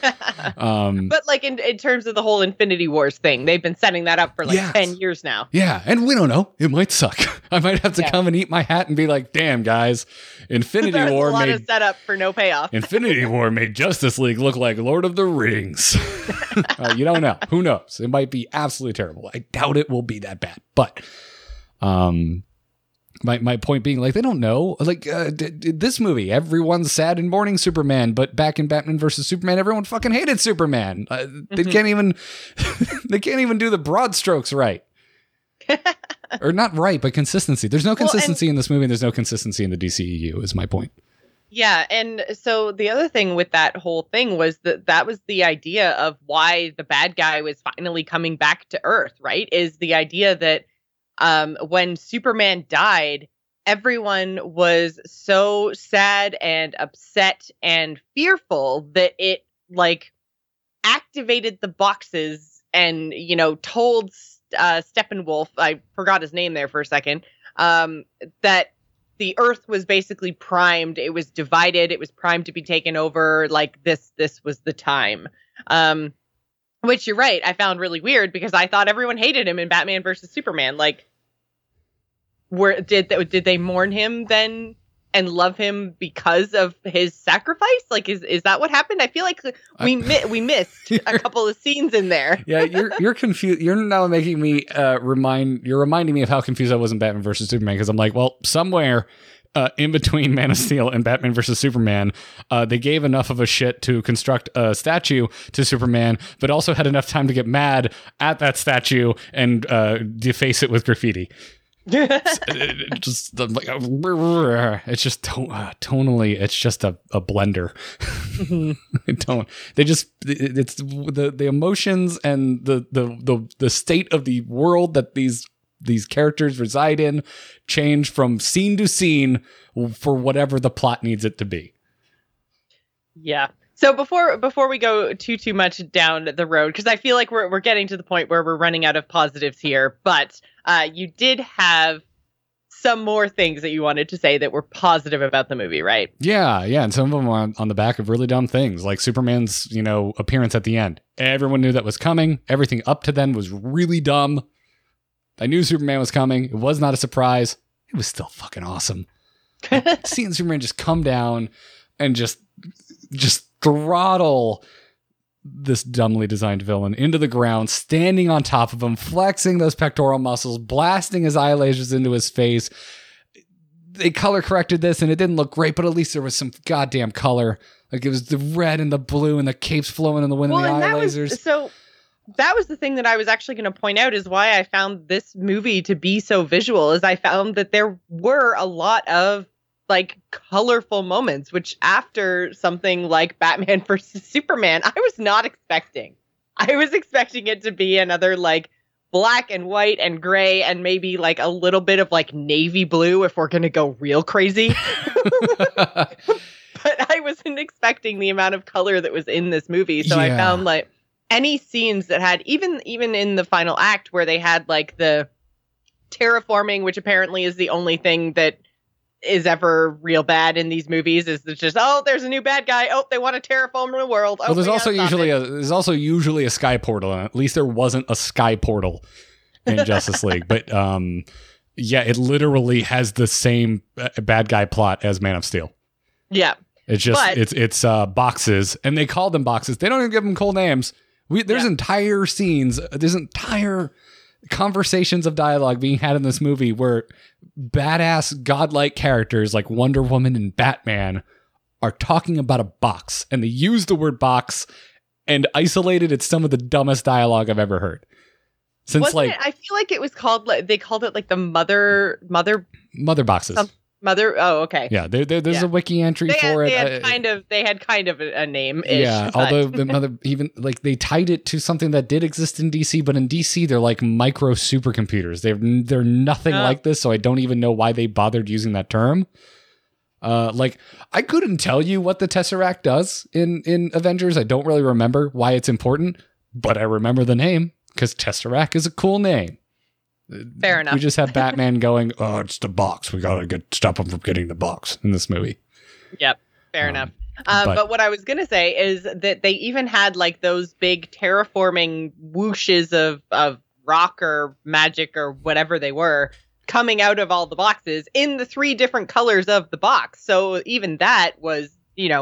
But in terms of the whole Infinity Wars thing, they've been setting that up for 10 years now. Yeah, and we don't know. It might suck. I might have to come and eat my hat and be like, damn, guys, Infinity War made a lot of setup for no payoff. Infinity War made Justice League look like Lord of the Rings. You don't know. Who knows? It might be absolutely terrible. I doubt it will be that bad. But my point being, they don't know. This movie, everyone's sad and mourning Superman, but back in Batman versus Superman, everyone fucking hated Superman. They can't even do the broad strokes right. Or not right, but consistency. There's no consistency in this movie, and there's no consistency in the DCEU, is my point. Yeah, and so the other thing with that whole thing was that was the idea of why the bad guy was finally coming back to Earth, right? Is the idea that when Superman died, everyone was so sad and upset and fearful that it activated the boxes and, told Steppenwolf, I forgot his name there for a second, that the Earth was basically primed. It was divided. It was primed to be taken over. This was the time. which you're right, I found really weird because I thought everyone hated him in Batman versus Superman. Like, did they mourn him then and love him because of his sacrifice? Like, is that what happened? I feel like we missed a couple of scenes in there. Yeah, you're confused. You're now making me you're reminding me of how confused I was in Batman versus Superman, because I'm like, well, somewhere in between Man of Steel and Batman versus Superman, they gave enough of a shit to construct a statue to Superman, but also had enough time to get mad at that statue and deface it with graffiti. It's just tonally, it's just a blender. It's the emotions and the state of the world that these characters reside in change from scene to scene for whatever the plot needs it to be. Yeah. So before we go too much down the road, because I feel like we're getting to the point where we're running out of positives here, but you did have some more things that you wanted to say that were positive about the movie, right? Yeah, and some of them on the back of really dumb things, like Superman's, appearance at the end. Everyone knew that was coming. Everything up to then was really dumb. I knew Superman was coming. It was not a surprise. It was still fucking awesome. Seeing Superman just come down and just throttle this dumbly designed villain into the ground, standing on top of him, flexing those pectoral muscles, blasting his eye lasers into his face. They color corrected this and it didn't look great, but at least there was some goddamn color. Like, it was the red and the blue and the capes flowing in the wind and the eye lasers. So that was the thing that I was actually going to point out, is why I found this movie to be so visual, is I found that there were a lot of like colorful moments, which after something like Batman versus Superman, I was not expecting. I was expecting it to be another like black and white and gray and maybe like a little bit of like navy blue if we're going to go real crazy. But I wasn't expecting the amount of color that was in this movie. So I found like any scenes that had, even in the final act where they had like the terraforming, which apparently is the only thing that is ever real bad in these movies, is it's just, oh, there's a new bad guy. Oh, they want to terraform the world. Oh, well, there's also usually a sky portal, and at least there wasn't a sky portal in Justice League. But yeah, it literally has the same bad guy plot as Man of Steel. Yeah, it's just it's boxes, and they call them boxes. They don't even give them cool names. There's entire scenes. There's entire conversations of dialogue being had in this movie where badass godlike characters like Wonder Woman and Batman are talking about a box, and they use the word box, and isolated, it's some of the dumbest dialogue I've ever heard. Since I feel like it was called, they called it like the mother boxes. Oh, okay. Yeah, there's a wiki entry for it. They had kind of a name. Yeah, although the mother, even like they tied it to something that did exist in DC, but in DC they're like micro supercomputers. They're nothing like this, so I don't even know why they bothered using that term. Like, I couldn't tell you what the Tesseract does in Avengers. I don't really remember why it's important, but I remember the name because Tesseract is a cool name. Fair enough. We just have Batman going, oh, it's the box. We got to stop him from getting the box in this movie. Yep. Fair enough. But what I was going to say is that they even had like those big terraforming whooshes of rock or magic or whatever they were coming out of all the boxes in the 3 different colors of the box. So even that was,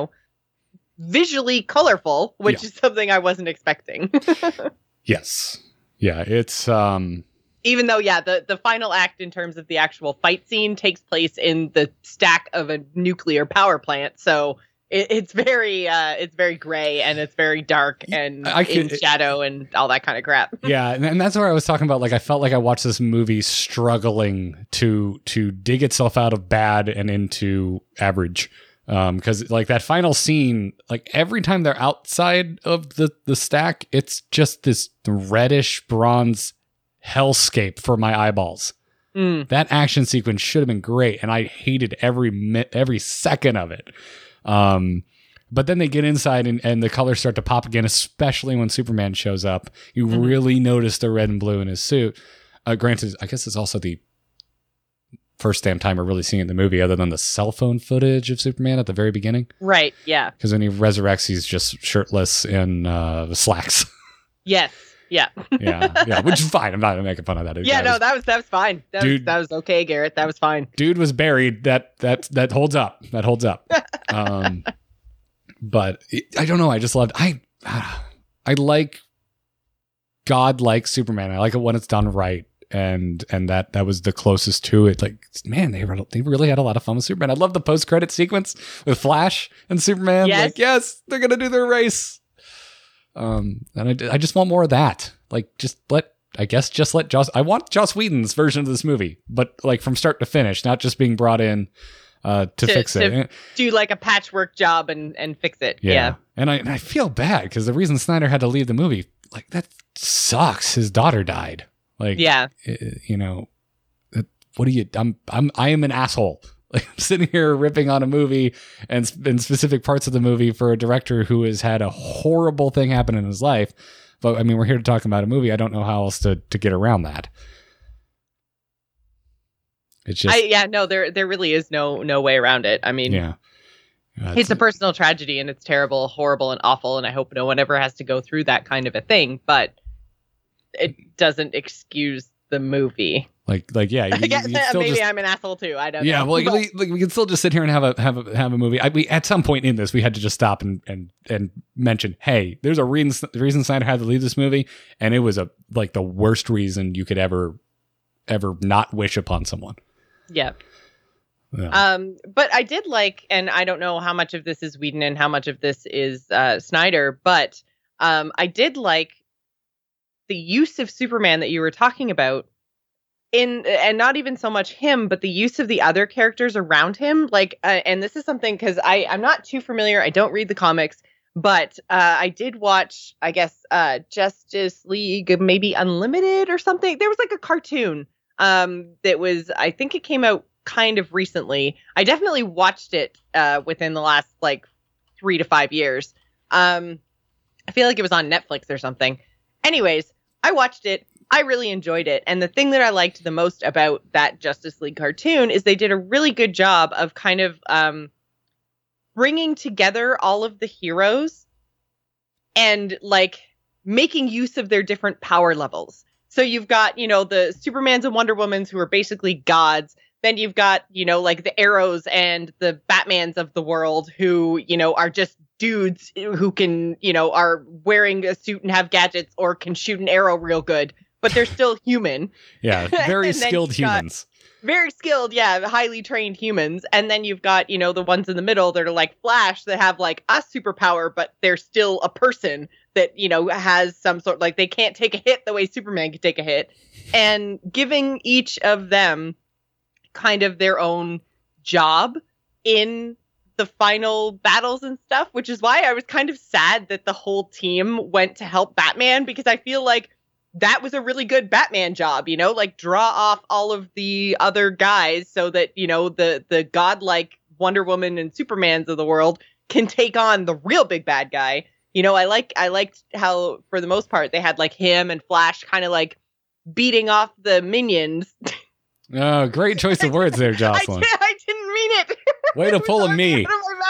visually colorful, which is something I wasn't expecting. Yes. Yeah. It's, even though, the final act in terms of the actual fight scene takes place in the stack of a nuclear power plant. So it's very gray and it's very dark and in shadow and all that kind of crap. Yeah. And that's where I was talking about. Like, I felt like I watched this movie struggling to dig itself out of bad and into average. Because like that final scene, like every time they're outside of the stack, it's just this reddish bronze hellscape for my eyeballs. That action sequence should have been great, and I hated every second of it. But then they get inside and the colors start to pop again, especially when Superman shows up. You really notice the red and blue in his suit. Granted, I guess it's also the first damn time we're really seeing it in the movie, other than the cell phone footage of Superman at the very beginning. Right, yeah. Because when he resurrects, he's just shirtless in slacks. Yes. Yeah. yeah, which is fine. I'm not making fun of that. Yeah, no, that was fine. That was okay, Garrett. That was fine. Dude was buried. That holds up. That holds up. But I don't know. I just loved. I like God-like Superman. I like it when it's done right, and that was the closest to it. Like, man, they really had a lot of fun with Superman. I love the post-credit sequence with Flash and Superman. Yes. Like, yes, they're gonna do their race. And I just want more of that. Like, just let Joss. I want Joss Whedon's version of this movie, but like from start to finish, not just being brought in to fix it. Do like a patchwork job and fix it. Yeah. And I feel bad because the reason Snyder had to leave the movie, like, that sucks. His daughter died. Like, yeah, you know, what do you? I am an asshole. Like, I'm sitting here ripping on a movie and in specific parts of the movie for a director who has had a horrible thing happen in his life. But I mean, we're here to talk about a movie. I don't know how else to get around that. It's just, there really is no way around it. I mean, yeah, it's a personal tragedy and it's terrible, horrible, and awful. And I hope no one ever has to go through that kind of a thing. But it doesn't excuse the movie. Like, yeah. Maybe I'm an asshole too. I don't know. Yeah, well, we can still just sit here and have a movie. We at some point in this, we had to just stop and mention, hey, there's a reason Snyder had to leave this movie, and it was the worst reason you could ever not wish upon someone. Yeah. But I did like, and I don't know how much of this is Whedon and how much of this is Snyder, but I did like the use of Superman that you were talking about. And not even so much him, but the use of the other characters around him. Like, and this is something because I'm not too familiar. I don't read the comics, but I did watch, I guess, Justice League, maybe Unlimited or something. There was like a cartoon that was, I think it came out kind of recently. I definitely watched it within the last like 3 to 5 years. I feel like it was on Netflix or something. Anyways, I watched it. I really enjoyed it. And the thing that I liked the most about that Justice League cartoon is they did a really good job of kind of bringing together all of the heroes and like making use of their different power levels. So you've got, the Supermans and Wonder Womans who are basically gods. Then you've got, like the Arrows and the Batmans of the world who, are just dudes who can, are wearing a suit and have gadgets or can shoot an arrow real good. But they're still human. Yeah, very skilled humans. Very skilled, yeah, highly trained humans. And then you've got, the ones in the middle that are like Flash that have like a superpower, but they're still a person that, has some sort, like they can't take a hit the way Superman can take a hit. And giving each of them kind of their own job in the final battles and stuff, which is why I was kind of sad that the whole team went to help Batman, because I feel like that was a really good Batman job, like draw off all of the other guys so that, the godlike Wonder Woman and Supermans of the world can take on the real big bad guy. I liked how, for the most part, they had like him and Flash kind of like beating off the minions. Oh, great choice of words there, Jocelyn. I didn't mean it. Way to pull a me.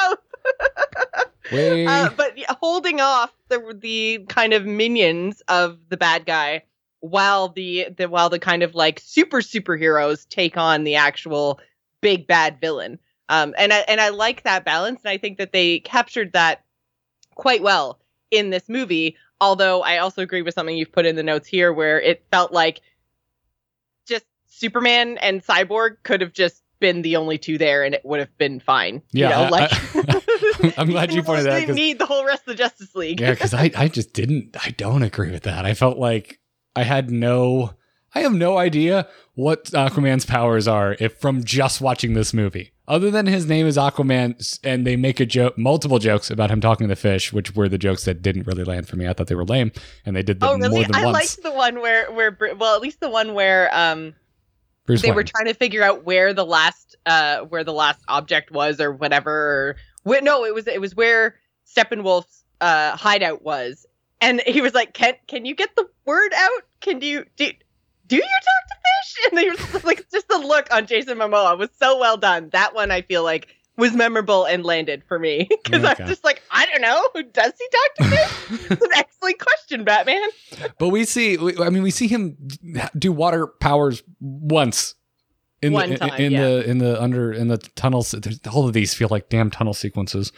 But holding off the kind of minions of the bad guy while the kind of like superheroes take on the actual big bad villain. And I like that balance, and I think that they captured that quite well in this movie. Although I also agree with something you've put in the notes here, where it felt like just Superman and Cyborg could have just been the only two there, and it would have been fine. Yeah, I'm glad you pointed that out. They need the whole rest of the Justice League. Yeah, because I don't agree with that. I felt like I have no idea what Aquaman's powers are from just watching this movie. Other than his name is Aquaman, and they make multiple jokes about him talking to the fish, which were the jokes that didn't really land for me. I thought they were lame, and they did them more than once. I liked the one where at least the one where Bruce Wayne were trying to figure out where the last object was or whatever. No, it was where Steppenwolf's hideout was, and he was like, "Can you get the word out? Do you talk to fish?" And they were like, just the look on Jason Momoa was so well done. That one I feel like was memorable and landed for me because I'm just like, I don't know, does he talk to fish? It's an excellent question, Batman. But we see him do water powers once in the tunnels. All of these feel like damn tunnel sequences.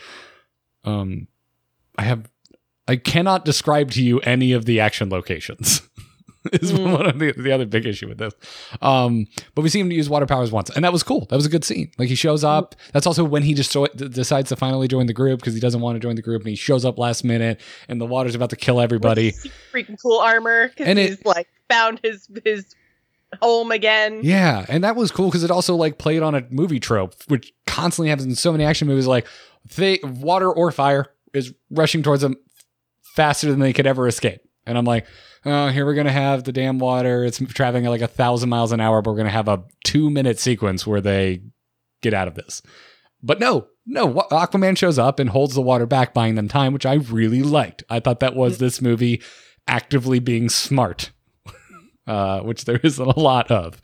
I cannot describe to you any of the action locations. Is one of the other big issue with this. But we see him use water powers once, and that was cool. That was a good scene. Like, he shows up. That's also when he just decides to finally join the group because he doesn't want to join the group, and he shows up last minute, and the water's about to kill everybody. Freaking cool armor because he's like found his home again. Yeah, and that was cool because it also like played on a movie trope, which constantly happens in so many action movies. Like, water or fire is rushing towards them faster than they could ever escape, and I'm like, oh, here we're going to have the damn water. It's traveling at like 1,000 miles an hour, but we're going to have a 2-minute sequence where they get out of this. But no, Aquaman shows up and holds the water back, buying them time, which I really liked. I thought that was this movie actively being smart, which there isn't a lot of.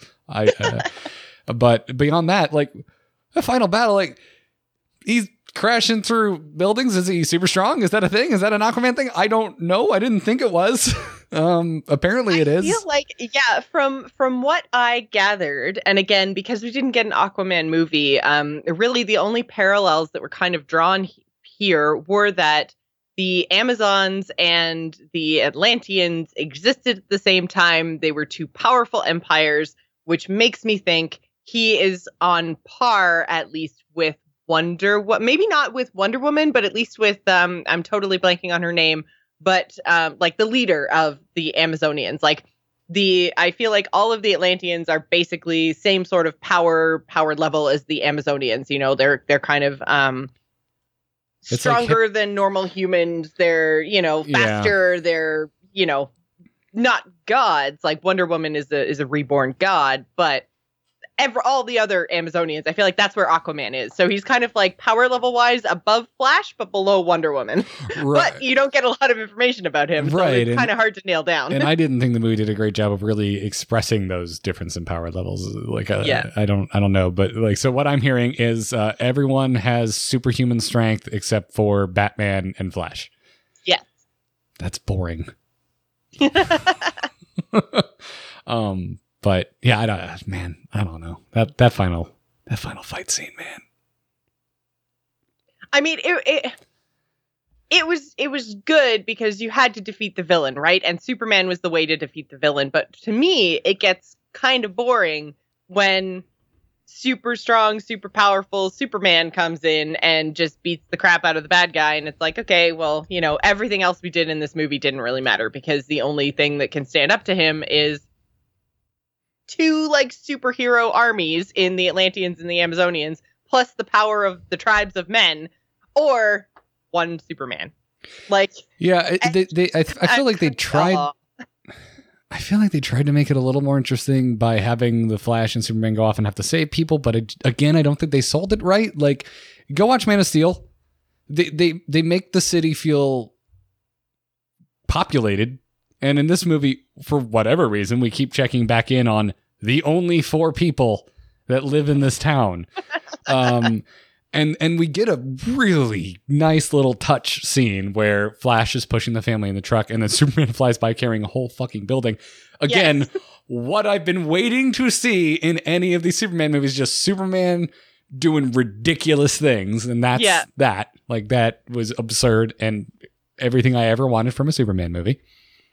But beyond that, like, the final battle, like, he's crashing through buildings. Is he super strong? Is that a thing? Is that an Aquaman thing? I don't know. I didn't think it was. Apparently it is. I feel like, yeah, from what I gathered, and again, because we didn't get an Aquaman movie, really the only parallels that were kind of drawn here were that the Amazons and the Atlanteans existed at the same time. They were two powerful empires, which makes me think he is on par, at least with maybe not with Wonder Woman, but at least with I'm totally blanking on her name, but like the leader of the Amazonians. Like, I feel like all of the Atlanteans are basically same sort of power level as the Amazonians. You know, they're kind of stronger than normal humans. They're, faster. Yeah. They're, not gods. Like, Wonder Woman is a reborn god, but all the other Amazonians, I feel like that's where Aquaman is. So he's kind of like power level wise above Flash, but below Wonder Woman. Right. But you don't get a lot of information about him. So it's kind of hard to nail down. And I didn't think the movie did a great job of really expressing those difference in power levels. Like, I don't know. But like, so what I'm hearing is everyone has superhuman strength except for Batman and Flash. Yes. That's boring. But yeah, I don't know. That final fight scene, man. I mean, it was good because you had to defeat the villain, right? And Superman was the way to defeat the villain. But to me, it gets kind of boring when super strong, super powerful Superman comes in and just beats the crap out of the bad guy. And it's like, okay, well, everything else we did in this movie didn't really matter because the only thing that can stand up to him is two like superhero armies in the Atlanteans and the Amazonians, plus the power of the tribes of men, or one Superman. Like, yeah, I feel like they tried. I feel like they tried to make it a little more interesting by having the Flash and Superman go off and have to save people, but again, I don't think they sold it right. Like, go watch Man of Steel. They make the city feel populated. And in this movie, for whatever reason, we keep checking back in on the only 4 people that live in this town. And we get a really nice little touch scene where Flash is pushing the family in the truck and then Superman flies by carrying a whole fucking building. Again, yes. What I've been waiting to see in any of these Superman movies, just Superman doing ridiculous things. And that's that. Like, that was absurd and everything I ever wanted from a Superman movie.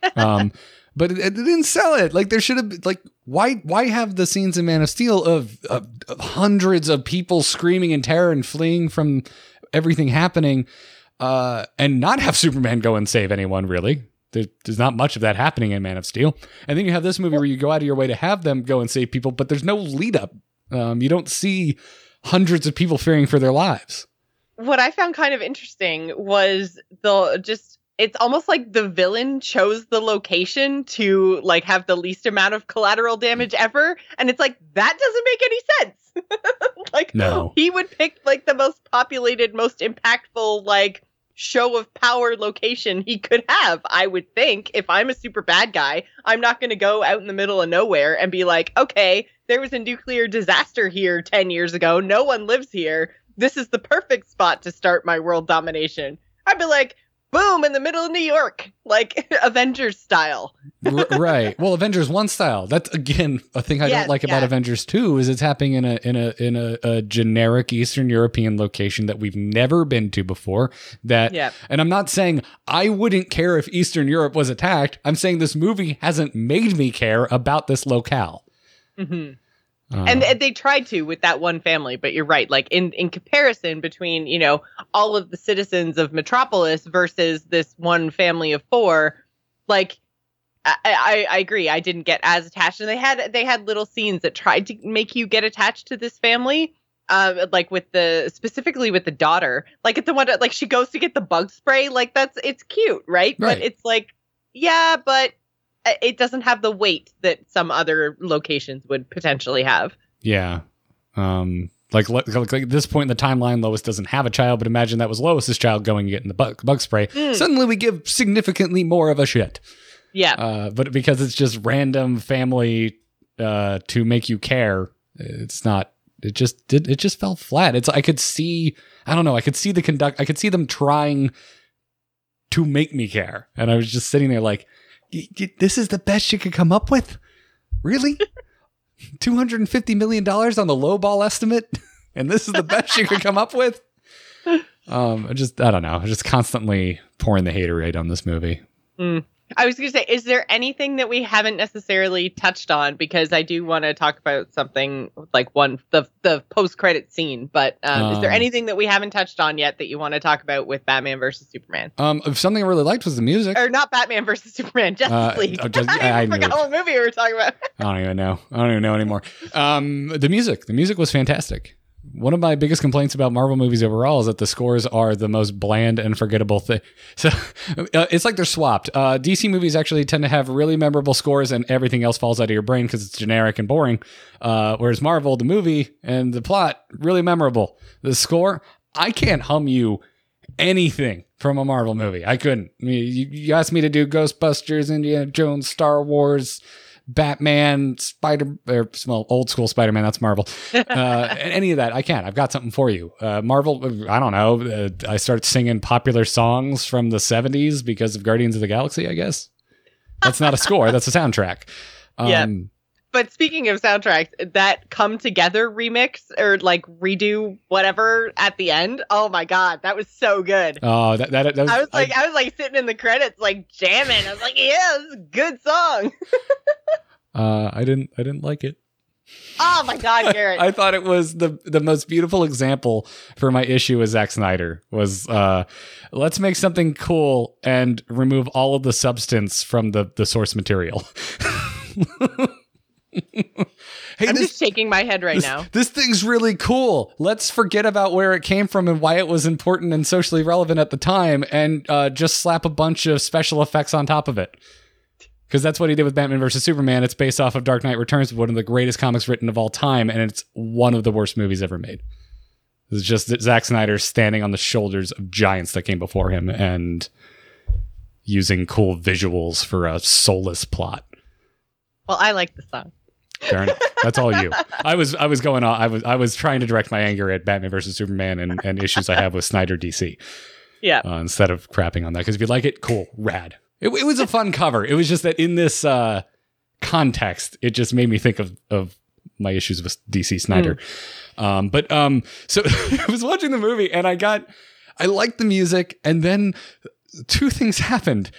But it didn't sell it. Like, there should have been, like, why have the scenes in Man of Steel of hundreds of people screaming in terror and fleeing from everything happening, and not have Superman go and save anyone, really? There's not much of that happening in Man of Steel. And then you have this movie where you go out of your way to have them go and save people, but there's no lead up. You don't see hundreds of people fearing for their lives. What I found kind of interesting was it's almost like the villain chose the location to like have the least amount of collateral damage ever. And it's like, that doesn't make any sense. Like, no. He would pick like the most populated, most impactful, like show of power location he could have. I would think if I'm a super bad guy, I'm not going to go out in the middle of nowhere and be like, okay, there was a nuclear disaster here 10 years ago. No one lives here. this is the perfect spot to start my world domination. I'd be like, boom, in the middle of New York, like Avengers style. Right. Well, Avengers 1 style. That's, again, a thing I don't like about Avengers 2 is it's happening in a generic Eastern European location that we've never been to before. And I'm not saying I wouldn't care if Eastern Europe was attacked. I'm saying this movie hasn't made me care about this locale. Mm-hmm. And they tried to with that one family, but you're right. Like in comparison between, you know, all of the citizens of Metropolis versus this one family of 4, like I agree. I didn't get as attached, and they had little scenes that tried to make you get attached to this family. Like specifically with the daughter, like at the one, like she goes to get the bug spray. Like it's cute, right? But it's like, yeah, but it doesn't have the weight that some other locations would potentially have. Yeah. Like at this point in the timeline, Lois doesn't have a child, but imagine that was Lois's child going and getting the bug spray. Suddenly we give significantly more of a shit. Yeah. But because it's just random family to make you care, it's not. It just fell flat. I could see them trying to make me care, and I was just sitting there like, this is the best you could come up with? Really? $250 million on the low ball estimate? And this is the best you could come up with? I don't know. I'm just constantly pouring the haterade on this movie. I was going to say, is there anything that we haven't necessarily touched on? Because I do want to talk about something like the post-credit scene. But is there anything that we haven't touched on yet that you want to talk about with Batman versus Superman? Something I really liked was the music. Or not Batman versus Superman, Justice League. I forgot what movie we were talking about. I don't even know anymore. The music was fantastic. One of my biggest complaints about Marvel movies overall is that the scores are the most bland and forgettable thing. So it's like they're swapped. DC movies actually tend to have really memorable scores and everything else falls out of your brain because it's generic and boring. Whereas Marvel, the movie and the plot, really memorable. The score, I can't hum you anything from a Marvel movie. I couldn't. I mean, you asked me to do Ghostbusters, Indiana Jones, Star Wars, Batman, old school Spider-Man, that's Marvel. Any of that, I can't. I've got something for you. Marvel, I don't know. I started singing popular songs from the 70s because of Guardians of the Galaxy, I guess. That's not a score, that's a soundtrack. Yeah. But speaking of soundtracks, that Come Together remix or like redo whatever at the end. Oh my God, that was so good. Oh, that was, I was like sitting in the credits, like jamming. I was like, yeah, this is a good song. I didn't like it. Oh my God, Garrett. I thought it was the most beautiful example for my issue with Zack Snyder was let's make something cool and remove all of the substance from the source material. I'm just shaking my head right now. This thing's really cool. Let's forget about where it came from and why it was important and socially relevant at the time and just slap a bunch of special effects on top of it. Because that's what he did with Batman vs. Superman. It's based off of Dark Knight Returns, one of the greatest comics written of all time, and it's one of the worst movies ever made. It's just that Zack Snyder standing on the shoulders of giants that came before him and using cool visuals for a soulless plot. Well, I like the song. Fair enough. That's all you. I was going on. I was trying to direct my anger at Batman versus Superman and issues I have with Snyder DC. Yeah. Instead of crapping on that, because if you like it, cool, rad. It was a fun cover. It was just that in this context, it just made me think of my issues with DC Snyder. So I was watching the movie and I liked the music, and then two things happened.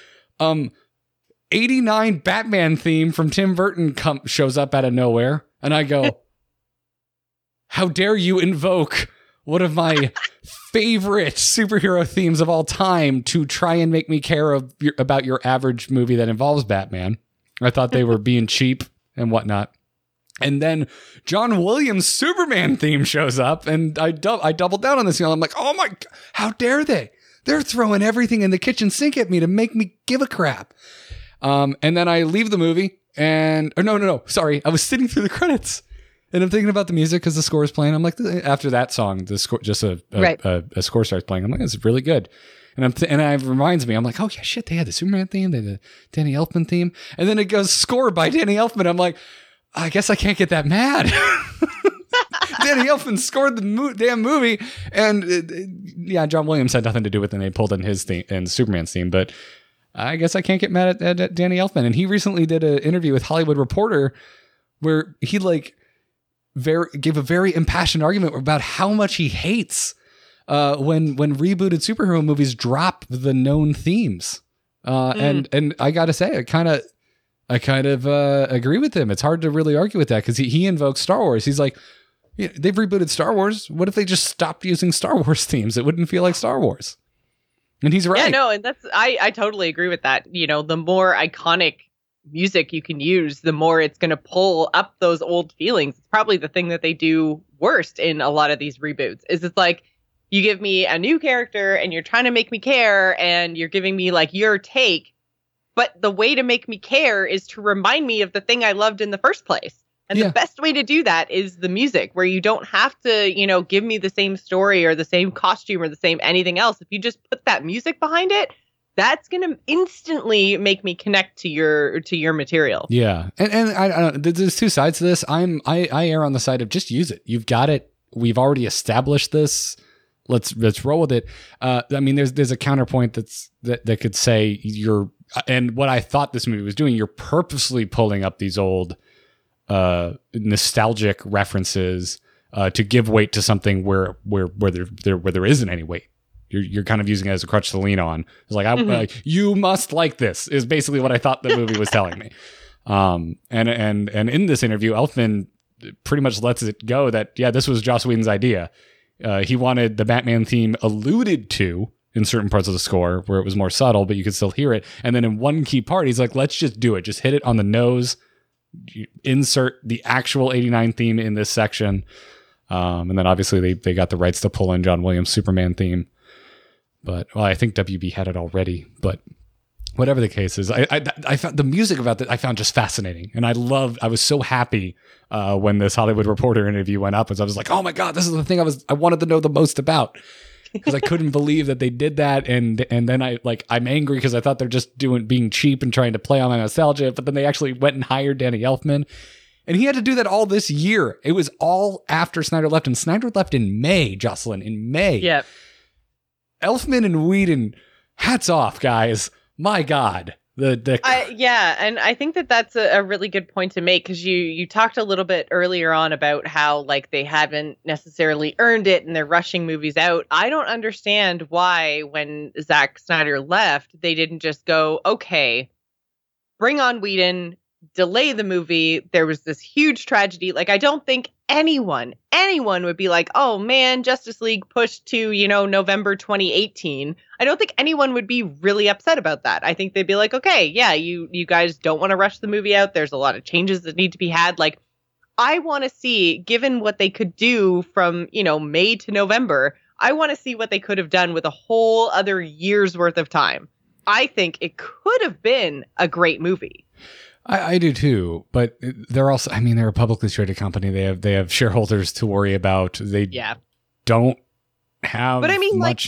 89 Batman theme from Tim Burton shows up out of nowhere, and I go, how dare you invoke one of my favorite superhero themes of all time to try and make me care about your average movie that involves Batman. I thought they were being cheap and whatnot. And then John Williams' Superman theme shows up, and I doubled down on this. I'm like, oh my, how dare they? They're throwing everything in the kitchen sink at me to make me give a crap. And then I leave the movie sorry. I was sitting through the credits and I'm thinking about the music because the score is playing. I'm like, after that song, the score, just a score starts playing. I'm like, it's really good. And it reminds me, I'm like, oh yeah, shit, they had the Superman theme, they had the Danny Elfman theme. And then it goes score by Danny Elfman. I'm like, I guess I can't get that mad. Danny Elfman scored the damn movie, and yeah, John Williams had nothing to do with it, and they pulled in his theme and Superman's theme, but I guess I can't get mad at Danny Elfman. And he recently did an interview with Hollywood Reporter where he gave a very impassioned argument about how much he hates when rebooted superhero movies drop the known themes. And I gotta say, I kind of agree with him. It's hard to really argue with that because he invokes Star Wars. He's like, yeah, they've rebooted Star Wars. What if they just stopped using Star Wars themes? It wouldn't feel like Star Wars. And he's right. Yeah, no, and I totally agree with that. You know, the more iconic music you can use, the more it's going to pull up those old feelings. It's probably the thing that they do worst in a lot of these reboots is it's like you give me a new character and you're trying to make me care and you're giving me like your take, but the way to make me care is to remind me of the thing I loved in the first place. And the best way to do that is the music, where you don't have to, you know, give me the same story or the same costume or the same anything else. If you just put that music behind it, that's going to instantly make me connect to your material. Yeah. And I there's two sides to this. I err on the side of just use it. You've got it. We've already established this. Let's roll with it. I mean, there's a counterpoint that could say and what I thought this movie was doing, you're purposely pulling up these old nostalgic references to give weight to something where there isn't any weight. You're kind of using it as a crutch to lean on. It's like you must like this is basically what I thought the movie was telling me. And in this interview, Elfman pretty much lets it go that this was Joss Whedon's idea. He wanted the Batman theme alluded to in certain parts of the score where it was more subtle, but you could still hear it. And then in one key part, he's like, let's just do it. Just hit it on the nose. You insert the actual 89 theme in this section. And then obviously they got the rights to pull in John Williams' Superman theme. But I think WB had it already. But whatever the case is, I found the music about that I found just fascinating. And I was so happy when this Hollywood Reporter interview went up, as I was like, oh my God, this is the thing I wanted to know the most about. Because I couldn't believe that they did that, and then I'm angry because I thought they're just being cheap and trying to play on my nostalgia. But then they actually went and hired Danny Elfman, and he had to do that all this year. It was all after Snyder left, and Snyder left in May, Jocelyn, in May. Yep. Elfman and Whedon, hats off, guys. My God. And I think that's a really good point to make, because you talked a little bit earlier on about how like they haven't necessarily earned it and they're rushing movies out. I don't understand why when Zack Snyder left, they didn't just go, okay, bring on Whedon, delay the movie. There was this huge tragedy. Like, I don't think anyone would be like, oh man, Justice League pushed to, November 2018. I don't think anyone would be really upset about that. I think they'd be like, okay, yeah, you guys don't want to rush the movie out. There's a lot of changes that need to be had. Like, I want to see, given what they could do from, May to November, I want to see what they could have done with a whole other year's worth of time. I think it could have been a great movie. I do too, but they're also, they're a publicly traded company. They have shareholders to worry about. They don't have. But much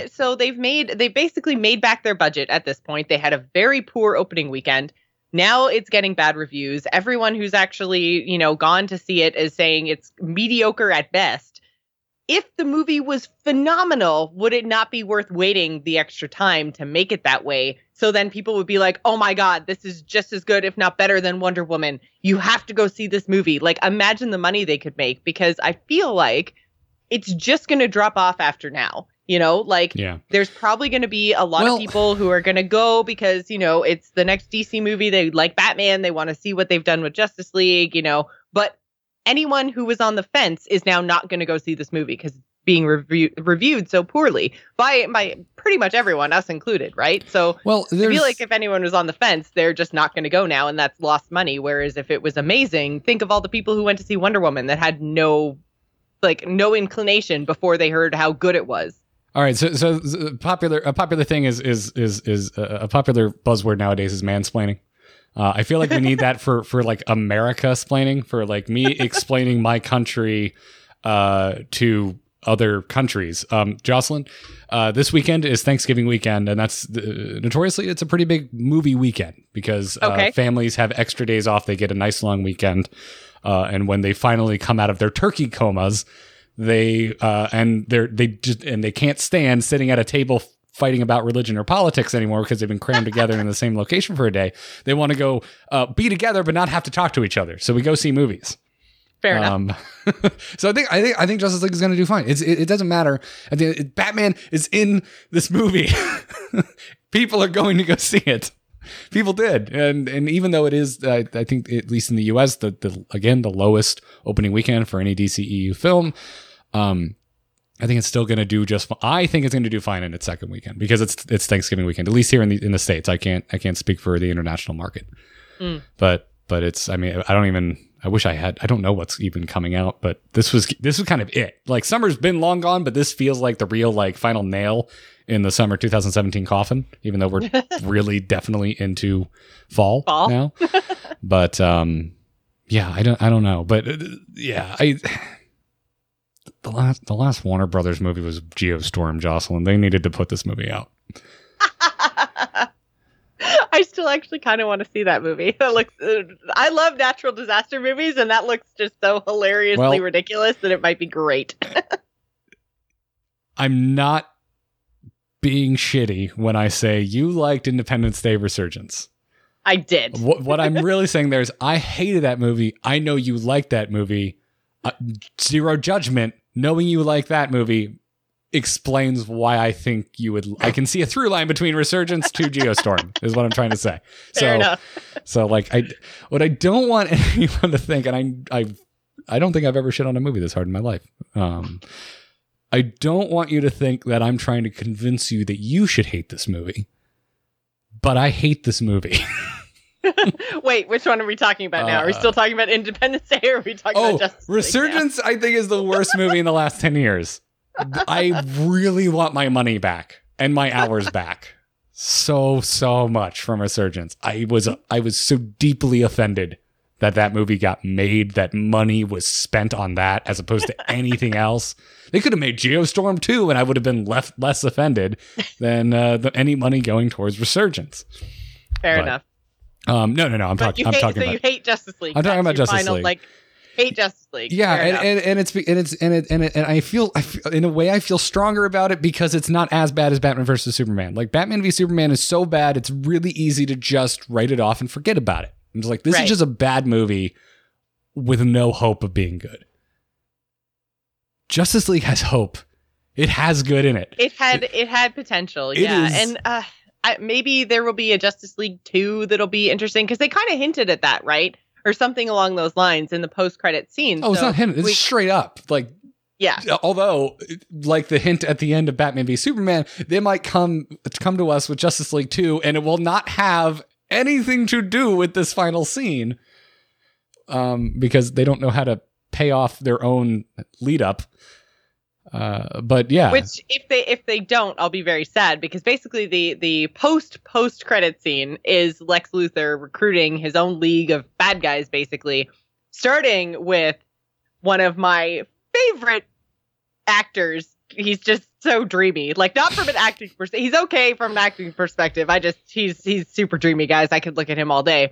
they basically made back their budget at this point. They had a very poor opening weekend. Now it's getting bad reviews. Everyone who's actually, gone to see it is saying it's mediocre at best. If the movie was phenomenal, would it not be worth waiting the extra time to make it that way? So then people would be like, oh my God, this is just as good, if not better than Wonder Woman. You have to go see this movie. Like, imagine the money they could make, because I feel like it's just going to drop off after now. There's probably going to be a lot of people who are going to go because, it's the next DC movie. They like Batman. They want to see what they've done with Justice League, but anyone who was on the fence is now not going to go see this movie because it's being reviewed so poorly by pretty much everyone, us included, right? So I feel like if anyone was on the fence, they're just not going to go now, and that's lost money. Whereas if it was amazing, think of all the people who went to see Wonder Woman that had no inclination before they heard how good it was. All right, so a popular thing is a popular buzzword nowadays is mansplaining. I feel like we need that for like America-splaining, for like me explaining my country to other countries. Jocelyn, this weekend is Thanksgiving weekend, and that's notoriously it's a pretty big movie weekend because families have extra days off. They get a nice long weekend, and when they finally come out of their turkey comas, they can't stand sitting at a table fighting about religion or politics anymore because they've been crammed together in the same location for a day. They want to go be together but not have to talk to each other. So we go see movies. Fair enough. So I think Justice League is going to do fine. It doesn't matter. Batman is in this movie. People are going to go see it. People did, and even though it is, I think at least in the U.S. the lowest opening weekend for any DCEU film. I think it's still going to do just. I think it's going to do fine in its second weekend because it's Thanksgiving weekend. At least here in the States, I can't speak for the international market. But it's. I mean, I wish I had. I don't know what's even coming out, but this was kind of it. Like summer's been long gone, but this feels like the real like final nail in the summer 2017 coffin. Even though we're really definitely into fall now. But yeah, I don't know. But yeah, The last Warner Brothers movie was Geostorm, Jocelyn. They needed to put this movie out. I still actually kind of want to see that movie. That looks. I love natural disaster movies, and that looks just so hilariously ridiculous that it might be great. I'm not being shitty when I say you liked Independence Day Resurgence. I did. What I'm really saying there is I hated that movie. I know you liked that movie. Zero judgment. Knowing you like that movie explains why I think you would. I can see a through line between Resurgence to Geostorm is what I'm trying to say. Fair enough. So like what I don't want anyone to think, and I don't think I've ever shit on a movie this hard in my life. I don't want you to think that I'm trying to convince you that you should hate this movie, but I hate this movie. Wait, which one are we talking about now? Are we still talking about Independence Day or are we talking about Justice League Resurgence, I think, is the worst movie in the last 10 years. I really want my money back and my hours back. So much from Resurgence. I was so deeply offended that movie got made, that money was spent on that as opposed to anything else. They could have made Geostorm too, and I would have been less offended than any money going towards Resurgence. Fair enough. No. I'm talking about. You hate Justice League. I'm talking about Justice League. Like, hate Justice League. Yeah, and I feel in a way I feel stronger about it because it's not as bad as Batman versus Superman. Like Batman v Superman is so bad, it's really easy to just write it off and forget about it. I'm just like, this is just a bad movie with no hope of being good. Justice League has hope. It has good in it. It had potential. Yeah, and. Maybe there will be a Justice League 2 that'll be interesting because they kind of hinted at that, right? Or something along those lines in the post-credit scene. Oh, so it's not hinted. It's straight up. Like, yeah. Although, like the hint at the end of Batman v Superman, they might come to us with Justice League 2, and it will not have anything to do with this final scene because they don't know how to pay off their own lead up. But yeah, which if they don't, I'll be very sad because basically the post credit scene is Lex Luthor recruiting his own league of bad guys, basically starting with one of my favorite actors. He's just so dreamy, like not from an acting perspective. He's okay from an acting perspective. He's super dreamy, guys. I could look at him all day.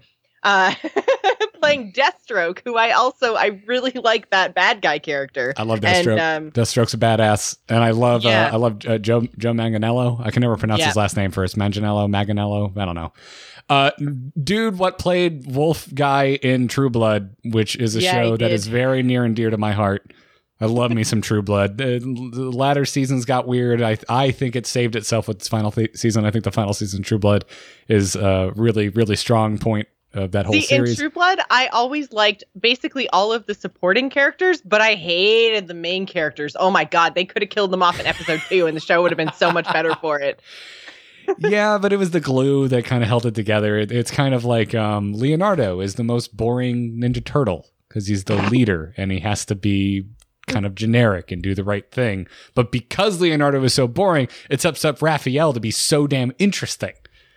Playing Deathstroke, who I really like that bad guy character. I love Deathstroke. And, Deathstroke's a badass, and I love Joe Manganiello. I can never pronounce his last name first. Manganiello. I don't know. Dude, what played Wolf Guy in True Blood, which is a show that is very near and dear to my heart. I love me some True Blood. The latter seasons got weird. I think it saved itself with its final season. I think the final season of True Blood is a really, really strong point of that whole series. In True Blood, I always liked basically all of the supporting characters, but I hated the main characters. Oh my God, they could have killed them off in episode 2 and the show would have been so much better for it. Yeah, but it was the glue that kind of held it together. It's kind of like Leonardo is the most boring Ninja Turtle because he's the leader and he has to be kind of generic and do the right thing. But because Leonardo is so boring, it sets up Raphael to be so damn interesting.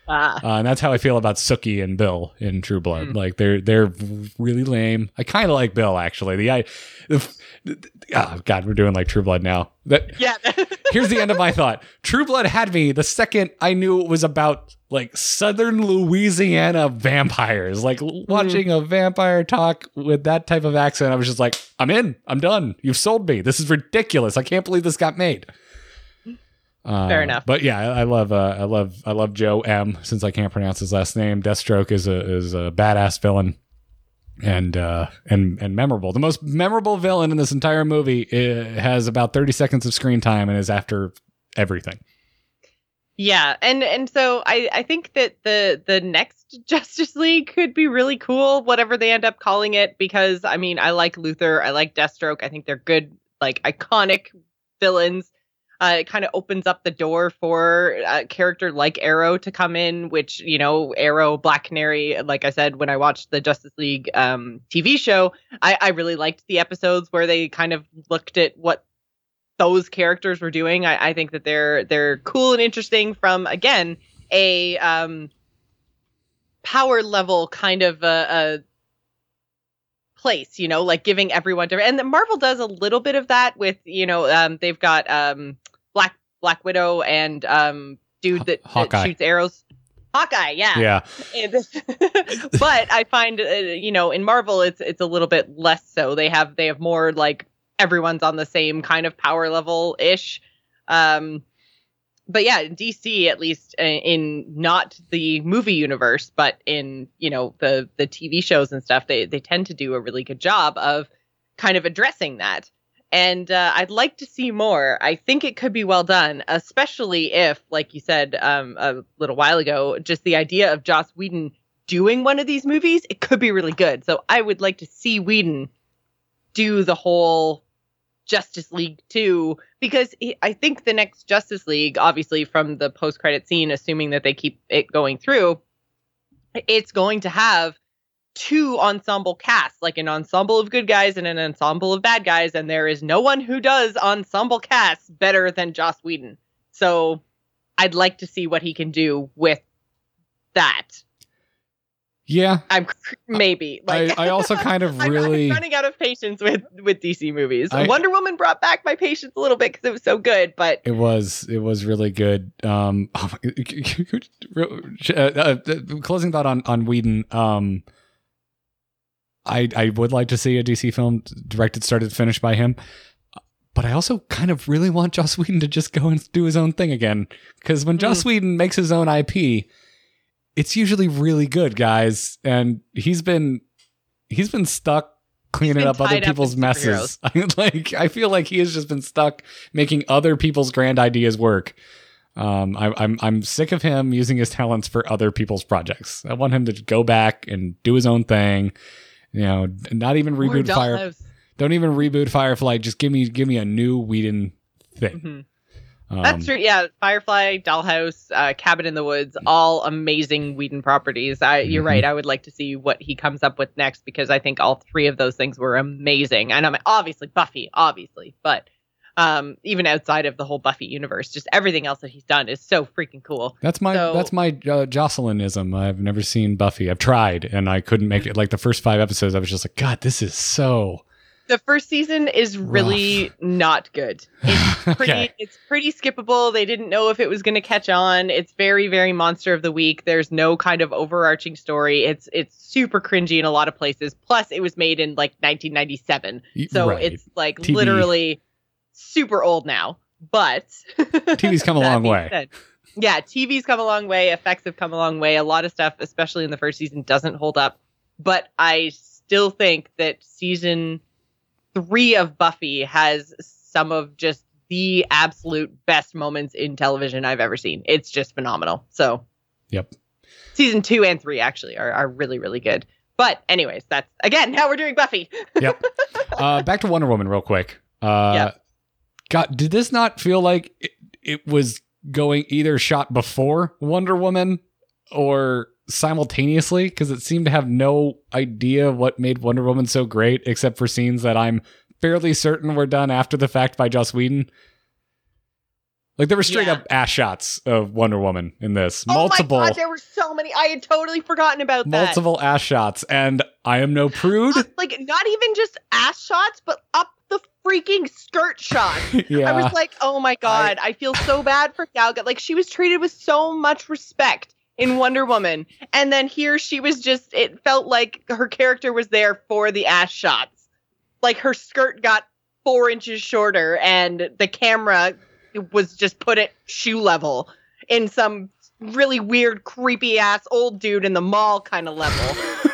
And that's how I feel about Sookie and Bill in True Blood. Like they're really lame. I kind of like Bill actually. Oh God, we're doing like True Blood now. Here's the end of my thought. True Blood had me the second I knew it was about like Southern Louisiana vampires. Like watching a vampire talk with that type of accent, I was just like, I'm in. I'm done. You've sold me. This is ridiculous. I can't believe this got made. Fair enough. But yeah, I love Joe M. Since I can't pronounce his last name. Deathstroke is a badass villain and memorable. The most memorable villain in this entire movie has about 30 seconds of screen time and is after everything. Yeah, and so I think that the next Justice League could be really cool, whatever they end up calling it, because I mean I like Luthor, I like Deathstroke, I think they're good, like iconic villains. It kind of opens up the door for a character like Arrow to come in, which, you know, Arrow, Black Canary, like I said, when I watched the Justice League TV show, I really liked the episodes where they kind of looked at what those characters were doing. I think that they're cool and interesting from, again, a power level kind of a place, you know, like giving everyone different. And Marvel does a little bit of that with, you know, they've got Black Widow and dude that shoots arrows. Hawkeye, yeah. But I find, you know, in Marvel, it's a little bit less so. They have more like everyone's on the same kind of power level ish. But yeah, in DC, at least in not the movie universe, but in, you know, the TV shows and stuff, they tend to do a really good job of kind of addressing that. And I'd like to see more. I think it could be well done, especially if, like you said a little while ago, just the idea of Joss Whedon doing one of these movies, it could be really good. So I would like to see Whedon do the whole Justice League 2, because I think the next Justice League, obviously from the post-credit scene, assuming that they keep it going through, it's going to have two ensemble casts, like an ensemble of good guys and an ensemble of bad guys, and there is no one who does ensemble casts better than Joss Whedon. So I'd like to see what he can do with that. Yeah, I'm maybe like I also kind of really I'm running out of patience with DC movies. Wonder Woman brought back my patience a little bit because it was so good, but it was really good. Closing thought on Whedon. I would like to see a DC film directed, started, finished by him. But I also kind of really want Joss Whedon to just go and do his own thing again. Because when Joss Whedon makes his own IP, it's usually really good, guys. And he's been stuck cleaning up other people's messes. I feel like he has just been stuck making other people's grand ideas work. I'm sick of him using his talents for other people's projects. I want him to go back and do his own thing. You know, not even reboot Firefly. Don't even reboot Firefly. Just give me a new Whedon thing. That's true. Yeah, Firefly, Dollhouse, Cabin in the Woods, all amazing Whedon properties. You're right. I would like to see what he comes up with next, because I think all three of those things were amazing. And I'm obviously Buffy, but even outside of the whole Buffy universe, just everything else that he's done is so freaking cool. That's my Jocelyn-ism. I've never seen Buffy. I've tried and I couldn't make it. Like the first 5 episodes, I was just like, God, this is so. The first season is really not good. It's pretty, It's pretty skippable. They didn't know if it was going to catch on. It's very, very monster of the week. There's no kind of overarching story. It's super cringy in a lot of places. Plus, it was made in like 1997, so it's like TV. Literally super old now. But TV's come a long way. Yeah, TV's come a long way. Effects have come a long way. A lot of stuff, especially in the first season, doesn't hold up. But I still think that season 3 of Buffy has some of just the absolute best moments in television I've ever seen. It's just phenomenal. So, yep. Season 2 and 3 actually are really, really good. But anyways, that's, again, now we're doing Buffy. Yep. Back to Wonder Woman real quick. God, did this not feel like it was going either shot before Wonder Woman or simultaneously? Because it seemed to have no idea what made Wonder Woman so great, except for scenes that I'm fairly certain were done after the fact by Joss Whedon. Like there were straight up ass shots of Wonder Woman in this. Multiple. Oh my God, there were so many. I had totally forgotten about that. Multiple ass shots, and I am no prude. Like not even just ass shots, but up the freaking skirt shot. Yeah. I was like, oh my God, I feel so bad for Gal Gadot. Like she was treated with so much respect in Wonder Woman, and then here she was just. It felt like her character was there for the ass shots. Like her skirt got 4 inches shorter, and the camera was just put at shoe level in some really weird, creepy ass old dude in the mall kind of level.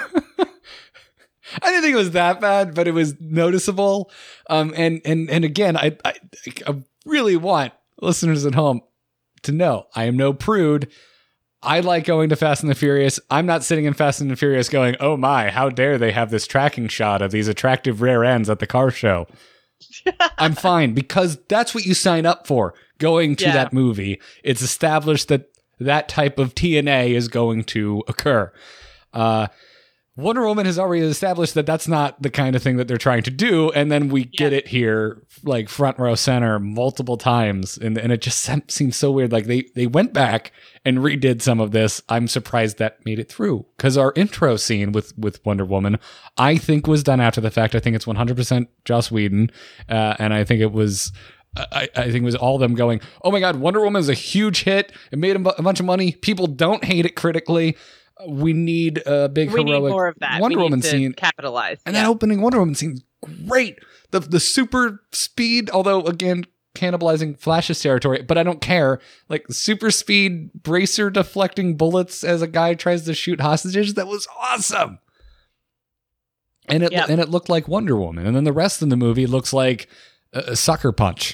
I didn't think it was that bad, but it was noticeable. And again, I really want listeners at home to know I am no prude. I like going to Fast and the Furious. I'm not sitting in Fast and the Furious going, oh my, how dare they have this tracking shot of these attractive rear ends at the car show. I'm fine because that's what you sign up for going to that movie. It's established that that type of TNA is going to occur. Wonder Woman has already established that that's not the kind of thing that they're trying to do. And then we get it here, like front row center multiple times. And it just seems so weird. Like they went back and redid some of this. I'm surprised that made it through because our intro scene with Wonder Woman, I think was done after the fact. I think it's 100% Joss Whedon. And I think it was, I think it was all them going, oh my God, Wonder Woman is a huge hit. It made a bunch of money. People don't hate it critically. We need a big heroic need more of that. Wonder Woman scene. Capitalize. And that opening Wonder Woman scene is great. The super speed, although again, cannibalizing Flash's territory, but I don't care. Like super speed bracer deflecting bullets as a guy tries to shoot hostages. That was awesome. And it looked like Wonder Woman. And then the rest of the movie looks like a sucker punch.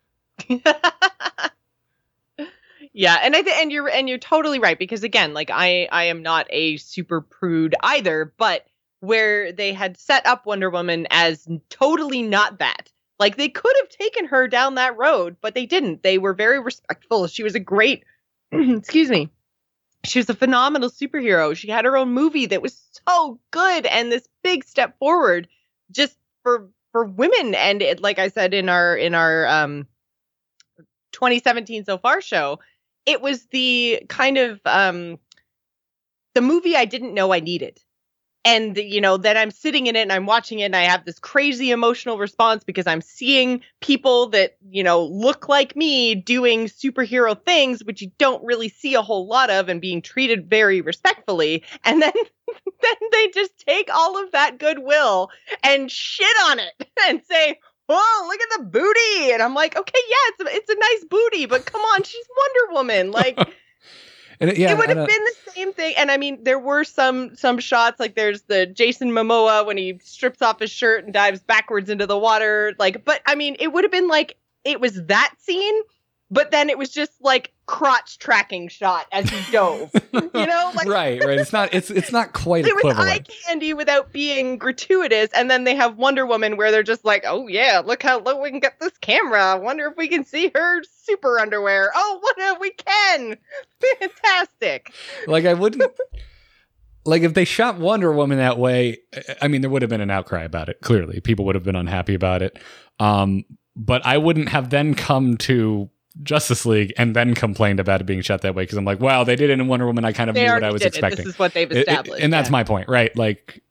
Yeah, and you're totally right because again, like I am not a super prude either, but where they had set up Wonder Woman as totally not that. Like they could have taken her down that road, but they didn't. They were very respectful. She was a great excuse me. She was a phenomenal superhero. She had her own movie that was so good and this big step forward just for women, and it, like I said in our 2017 So Far show, it was the kind of the movie I didn't know I needed. And, you know, then I'm sitting in it and I'm watching it and I have this crazy emotional response because I'm seeing people that, you know, look like me doing superhero things, which you don't really see a whole lot of and being treated very respectfully. And then they just take all of that goodwill and shit on it and say, oh, look at the booty. And I'm like, okay, yeah, it's a nice booty, but come on, she's Wonder Woman. Like, it would have been the same thing. And I mean, there were some shots, like there's the Jason Momoa when he strips off his shirt and dives backwards into the water. Like, but I mean, it would have been like, it was that scene, but then it was just like crotch tracking shot as he dove, you know? Like, right. It's not quite equivalent. It was eye candy without being gratuitous. And then they have Wonder Woman where they're just like, oh yeah, look how low we can get this camera. I wonder if we can see her super underwear. Oh, what if we can? Fantastic. Like I wouldn't, like if they shot Wonder Woman that way, I mean, there would have been an outcry about it. Clearly people would have been unhappy about it. But I wouldn't have then come to Justice League and then complained about it being shot that way because I'm like, wow, they did it in Wonder Woman. I kind of knew what I was expecting. This is what they've established. And that's my point, right? Like,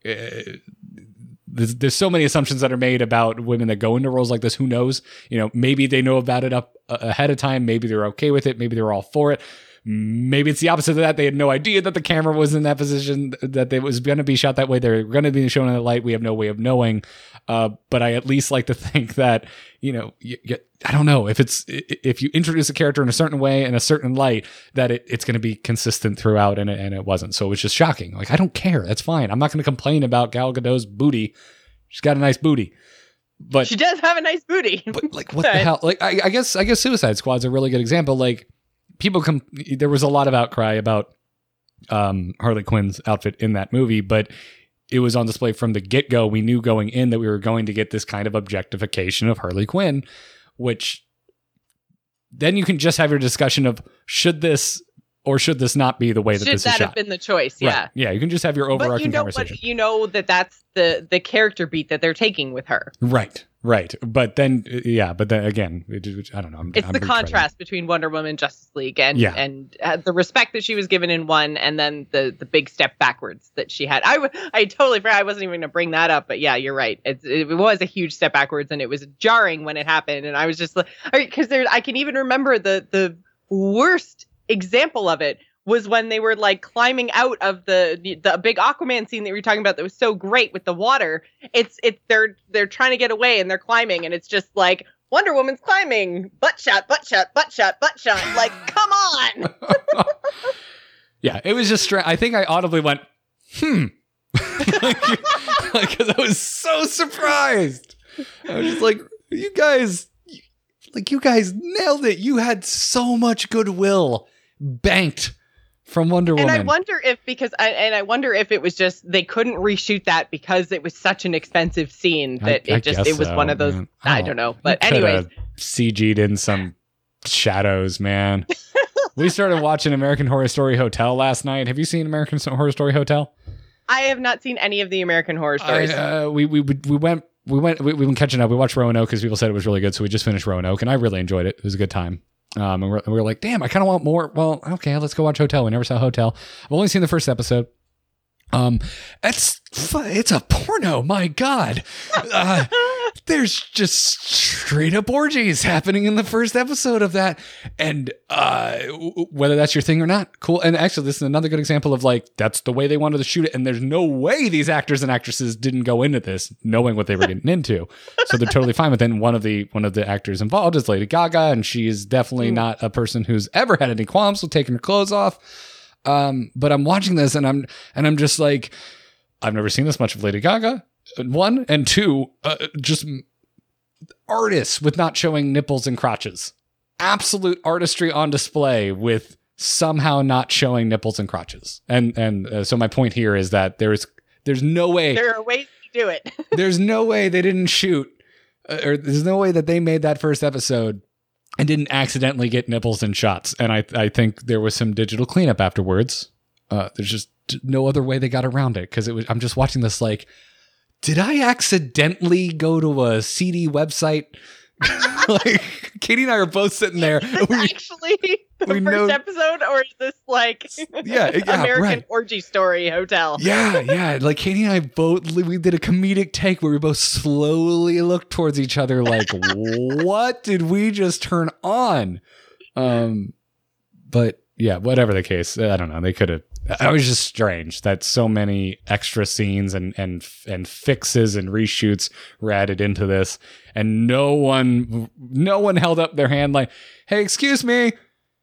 there's so many assumptions that are made about women that go into roles like this. Who knows? You know, maybe they know about it up ahead of time. Maybe they're okay with it. Maybe they're all for it. Maybe it's the opposite of that. They had no idea that the camera was in that position, that it was going to be shot that way. They're going to be shown in the light. We have no way of knowing. But I at least like to think that, you know, I don't know if you introduce a character in a certain way in a certain light, that it's going to be consistent throughout, and it wasn't. So it was just shocking. Like, I don't care. That's fine. I'm not going to complain about Gal Gadot's booty. She's got a nice booty. But she does have a nice booty. But like, what the hell? Like, I guess Suicide Squad's a really good example. Like, there was a lot of outcry about Harley Quinn's outfit in that movie, but it was on display from the get-go. We knew going in that we were going to get this kind of objectification of Harley Quinn, which then you can just have your discussion of should this or should this not be the way that this is shot. Should that have been the choice? Yeah. Right. Yeah, you can just have your overarching conversation. But you know that's the character beat that they're taking with her. Right. Right. But then again, I don't know. It's the contrast between Wonder Woman and Justice League and the respect that she was given in one, and then the big step backwards that she had. I totally forgot. I wasn't even going to bring that up, but yeah, you're right. It was a huge step backwards, and it was jarring when it happened. And I was just like, because I can even remember the worst example of it was when they were like climbing out of the big Aquaman scene that we were talking about that was so great with the water. They're trying to get away and they're climbing, and it's just like Wonder Woman's climbing, butt shot, butt shot, butt shot, butt shot. Like, come on. Yeah, it was just strange. I think I audibly went, because I was so surprised. I was just like, you guys nailed it. You had so much goodwill banked from Wonder Woman. And I wonder if it was just they couldn't reshoot that because it was such an expensive scene that it was one of those. Man. I don't know, but anyways, CG'd in some shadows, man. We started watching American Horror Story Hotel last night. Have you seen American Horror Story Hotel? I have not seen any of the American Horror Stories. We've been catching up. We watched Roanoke because people said it was really good, so we just finished Roanoke, and I really enjoyed it. It was a good time. And we're like, damn, I kind of want more. Well, okay, let's go watch Hotel. We never saw Hotel. I've only seen the first episode. It's a porno. My God. There's just straight up orgies happening in the first episode of that. And whether that's your thing or not, cool. And actually, this is another good example of like, that's the way they wanted to shoot it. And there's no way these actors and actresses didn't go into this knowing what they were getting into. So they're totally fine with it. And one of the actors involved is Lady Gaga. And she is definitely not a person who's ever had any qualms with taking her clothes off. But I'm watching this and I'm just like, I've never seen this much of Lady Gaga. One, and two, just artists with not showing nipples and crotches. Absolute artistry on display with somehow not showing nipples and crotches. And so my point here is that there's no way. There are ways to do it. There's no way they didn't shoot, or there's no way that they made that first episode and didn't accidentally get nipples and shots. And I think there was some digital cleanup afterwards. There's just no other way they got around it, because I'm just watching this like, did I accidentally go to a CD website? Like, Katie and I are both sitting there. Is this actually the first episode, or is this like American Orgy Story Hotel? Yeah. Like Katie and I we did a comedic take where we both slowly looked towards each other like, what did we just turn on? But yeah, whatever the case, I don't know. They could have. It was just strange that so many extra scenes and fixes and reshoots were added into this, and no one held up their hand like, "Hey, excuse me,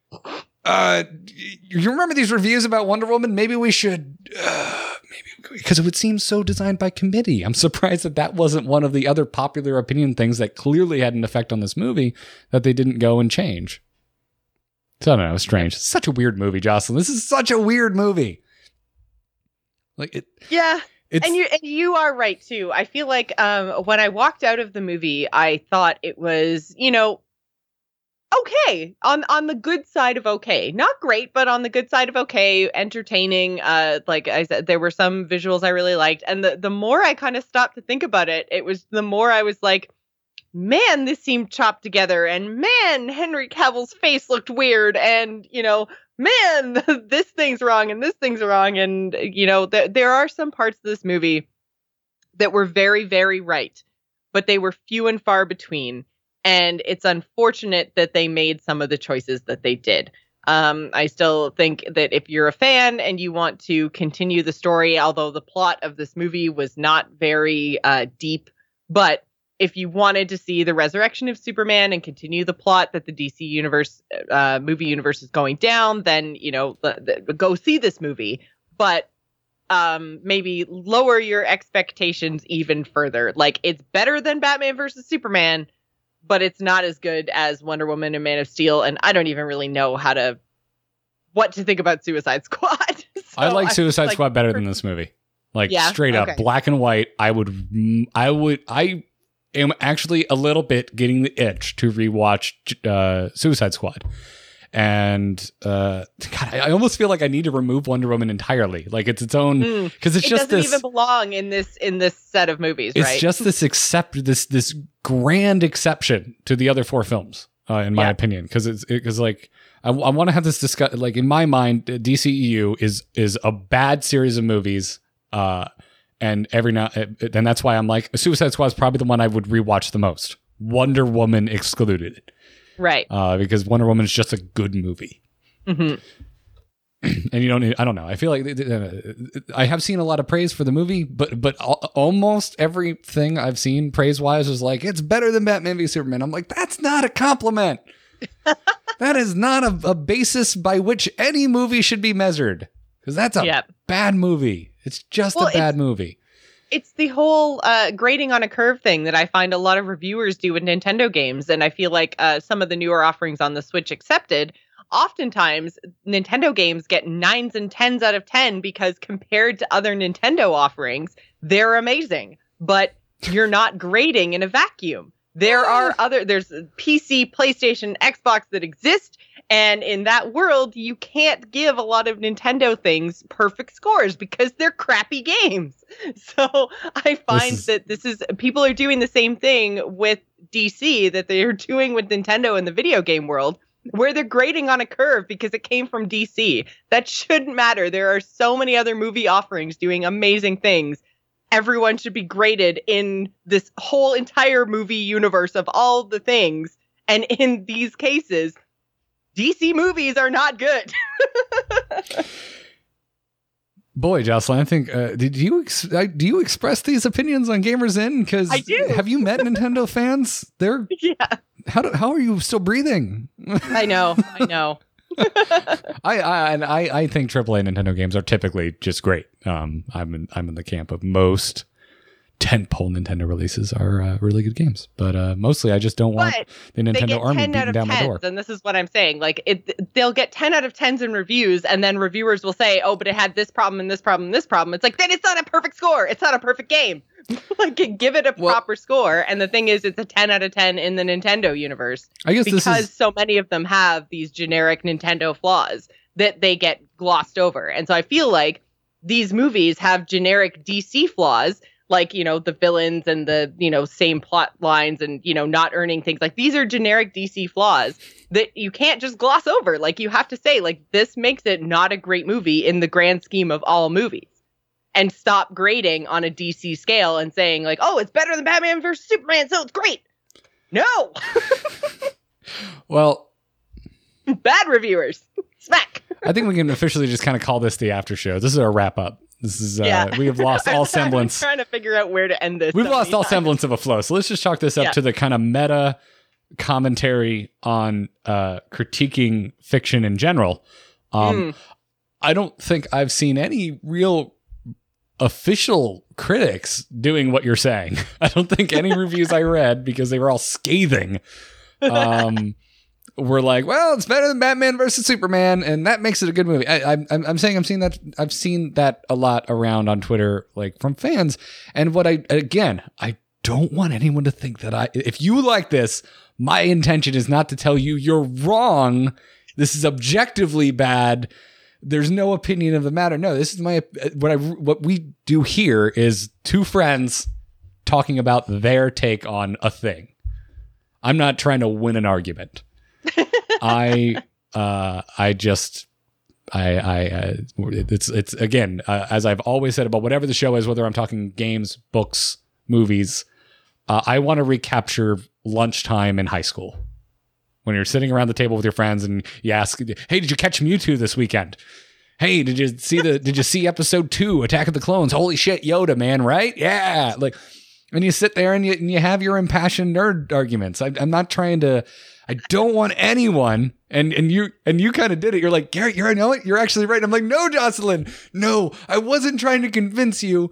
you remember these reviews about Wonder Woman? Maybe we should, because it would seem so designed by committee." I'm surprised that wasn't one of the other popular opinion things that clearly had an effect on this movie that they didn't go and change. So I don't know. It's strange. It's such a weird movie, Jocelyn. This is such a weird movie. Like it. Yeah. And you are right too. I feel like when I walked out of the movie, I thought it was, okay, on the good side of okay. Not great, but on the good side of okay, entertaining. Like I said, there were some visuals I really liked, and the more I kind of stopped to think about it, the more I was like, man, this seemed chopped together, and man, Henry Cavill's face looked weird, and man, this thing's wrong and this thing's wrong, and there are some parts of this movie that were very, very right, but they were few and far between, and it's unfortunate that they made some of the choices that they did. I still think that if you're a fan and you want to continue the story, although the plot of this movie was not very deep, but if you wanted to see the resurrection of Superman and continue the plot that the DC universe, movie universe is going down, then, go see this movie. But maybe lower your expectations even further. Like, it's better than Batman versus Superman, but it's not as good as Wonder Woman and Man of Steel. And I don't even really know what to think about Suicide Squad. So I like Suicide Squad better than this movie. Like, straight up, black and white. I am actually a little bit getting the itch to rewatch Suicide Squad. And God, I almost feel like I need to remove Wonder Woman entirely. Like it's its own, because it doesn't even belong in this set of movies. It's right? just this grand exception to the other 4 films, in my opinion. Because like I want to have this discussion. Like in my mind, DCEU is a bad series of movies. And then that's why I'm like, Suicide Squad is probably the one I would rewatch the most. Wonder Woman excluded. Right. Because Wonder Woman is just a good movie. Mm-hmm. And you don't need, I don't know. I feel like I have seen a lot of praise for the movie, but almost everything I've seen praise-wise is like, it's better than Batman v Superman. I'm like, that's not a compliment. That is not a basis by which any movie should be measured. Because that's a bad movie. It's just a bad movie. It's the whole grading on a curve thing that I find a lot of reviewers do with Nintendo games. And I feel like some of the newer offerings on the Switch accepted, oftentimes Nintendo games get 9s and 10s out of 10 because compared to other Nintendo offerings, they're amazing. But you're not grading in a vacuum. There's PC, PlayStation, Xbox that exist. And in that world, you can't give a lot of Nintendo things perfect scores because they're crappy games. So I find that people are doing the same thing with DC that they're doing with Nintendo in the video game world, where they're grading on a curve because it came from DC. That shouldn't matter. There are so many other movie offerings doing amazing things. Everyone should be graded in this whole entire movie universe of all the things. And in these cases, DC movies are not good. Boy, Jocelyn, I think do you express these opinions on Gamers Inn? Because I do. Have you met Nintendo fans? How are you still breathing? I know. I think AAA Nintendo games are typically just great. I'm in the camp of most tentpole Nintendo releases are really good games, but mostly I just don't want the Nintendo army beating down my door. And this is what I'm saying: like they'll get 10 out of 10s in reviews, and then reviewers will say, "Oh, but it had this problem and this problem and this problem." It's like, then it's not a perfect score. It's not a perfect game. Like, give it a proper score. And the thing is, it's a 10 out of 10 in the Nintendo universe. I guess because so many of them have these generic Nintendo flaws that they get glossed over, and so I feel like these movies have generic DC flaws. Like, the villains and the, same plot lines and, not earning things. Like, these are generic DC flaws that you can't just gloss over. Like, you have to say, like, this makes it not a great movie in the grand scheme of all movies. And stop grading on a DC scale and saying, like, oh, it's better than Batman vs. Superman, so it's great. No. Well. Bad reviewers. Smack. I think we can officially just kind of call this the after show. This is our wrap up. This is we have lost all semblance. I'm trying to figure out where to end this. We've lost all semblance of a flow. So let's just chalk this up to the kind of meta commentary on critiquing fiction in general. I don't think I've seen any real official critics doing what you're saying. I don't think any reviews I read, because they were all scathing, were like, well, it's better than Batman versus Superman, and that makes it a good movie. I'm saying I've seen that a lot around on Twitter, like from fans. And I don't want anyone to think that if you like this, my intention is not to tell you you're wrong. This is objectively bad. There's no opinion of the matter. No, this is what we do here is two friends talking about their take on a thing. I'm not trying to win an argument. It's again, as I've always said about whatever the show is, whether I'm talking games, books, movies, I want to recapture lunchtime in high school when you're sitting around the table with your friends and you ask, hey, did you catch Mewtwo this weekend? Hey, did you see episode 2, Attack of the Clones? Holy shit, Yoda, man, right? Yeah. And you sit there and you have your impassioned nerd arguments. I'm not trying to, I don't want anyone, and you kind of did it. You're like, Garrett, I know it. You're actually right. I'm like, no, Jocelyn, no, I wasn't trying to convince you.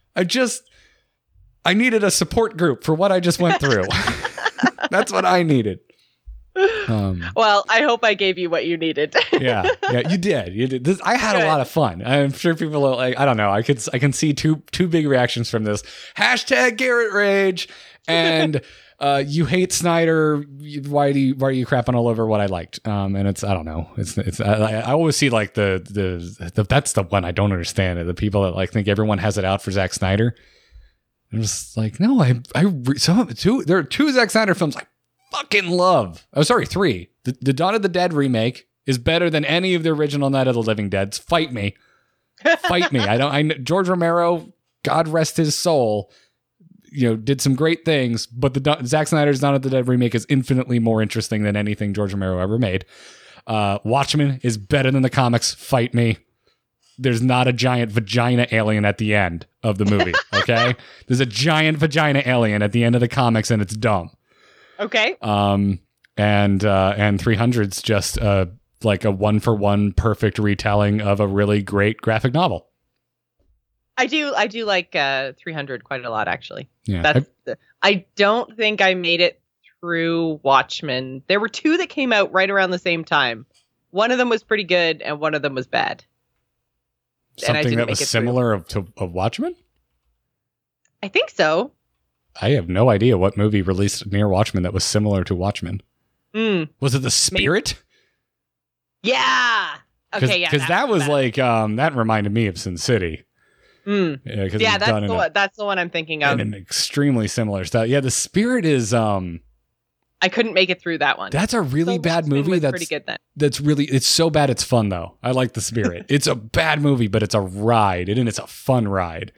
I needed a support group for what I just went through. That's what I needed. Well, I hope I gave you what you needed. yeah, you did. I had a lot of fun. I'm sure people are like, I don't know. I can see two big reactions from this. # Garrett Rage and You hate Snyder. Why are you crapping all over what I liked? And it's, I don't know. I always see like the that's the one I don't understand. The people that like think everyone has it out for Zack Snyder. I'm just like, no, there are two Zack Snyder films I fucking love. Oh, sorry, 3. The Dawn of the Dead remake is better than any of the original Night of the Living Deads. Fight me. Fight me. George Romero, God rest his soul, did some great things, but the Zack Snyder's Dawn of the Dead remake is infinitely more interesting than anything George Romero ever made. Watchmen is better than the comics. Fight me. There's not a giant vagina alien at the end of the movie, okay? There's a giant vagina alien at the end of the comics, and it's dumb. Okay. And 300's just like a 1-for-1 perfect retelling of a really great graphic novel. I do like 300 quite a lot, actually. Yeah. I don't think I made it through Watchmen. There were 2 that came out right around the same time. One of them was pretty good, and one of them was bad. Something that was similar to Watchmen? I think so. I have no idea what movie released near Watchmen that was similar to Watchmen. Was it The Spirit? Maybe. Yeah. Okay, yeah. Because that was like, that reminded me of Sin City. Yeah, that's the one I'm thinking of. And an extremely similar style. Yeah, The Spirit is... I couldn't make it through that one. That's a really bad movie. That's pretty good then. It's so bad it's fun though. I like The Spirit. It's a bad movie, but it's a ride, and it's a fun ride.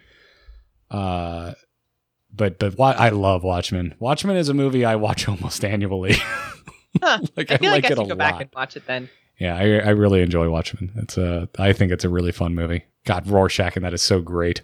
But I love Watchmen. Watchmen is a movie I watch almost annually. I feel like I should go go back and watch it then. Yeah, I really enjoy Watchmen. I think it's a really fun movie. God, Rorschach and that is so great.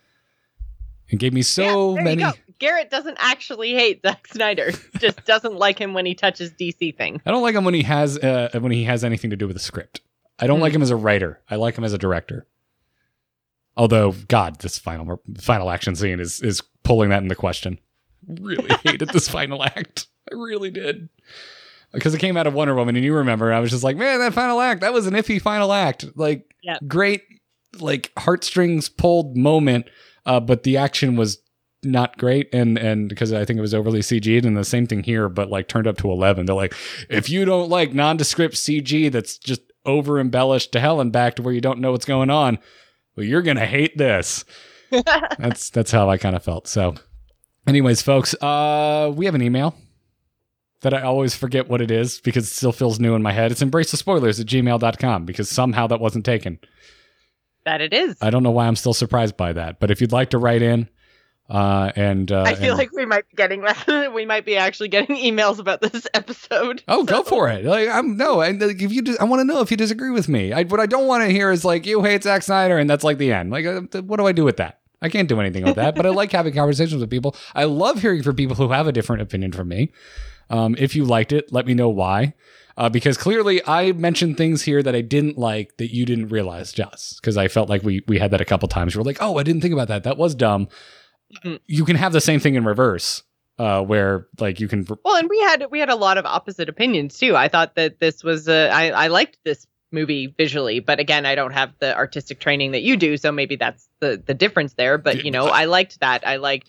It gave me so many. You go. Garrett doesn't actually hate Zack Snyder. Just doesn't like him when he touches DC things. I don't like him when he has anything to do with the script. I don't like him as a writer. I like him as a director. Although, God, this final action scene is pulling that into question. Really hated this final act. I really did. Because it came out of Wonder Woman, and you remember, I was just like, man, that final act, that was an iffy final act. Like, great, like, heartstrings pulled moment, but the action was not great, and because I think it was overly CG'd, and the same thing here, but, like, turned up to 11. They're like, if you don't like nondescript CG that's just over-embellished to hell and back to where you don't know what's going on, well, you're going to hate this. That's how I kind of felt. So, anyways, folks, we have an email that I always forget what it is because it still feels new in my head. It's embracethespoilers@gmail.com because somehow that wasn't taken. That it is. I don't know why I'm still surprised by that. But if you'd like to write in, I feel like we might be actually getting emails about this episode. Oh, so. Go for it. Like I want to know if you disagree with me. What I don't want to hear is like you hate Zack Snyder and that's like the end. Like what do I do with that? I can't do anything with that. But I like having conversations with people. I love hearing from people who have a different opinion from me. If you liked it, let me know why. Because clearly I mentioned things here that I didn't like that you didn't realize, Joss. Because I felt like we had that a couple times. We're like, oh, I didn't think about that. That was dumb. Mm-hmm. You can have the same thing in reverse, where like you can. Well, and we had a lot of opposite opinions too. I thought that this was I liked this movie visually, but again, I don't have the artistic training that you do, so maybe that's the difference there. But I liked that. I liked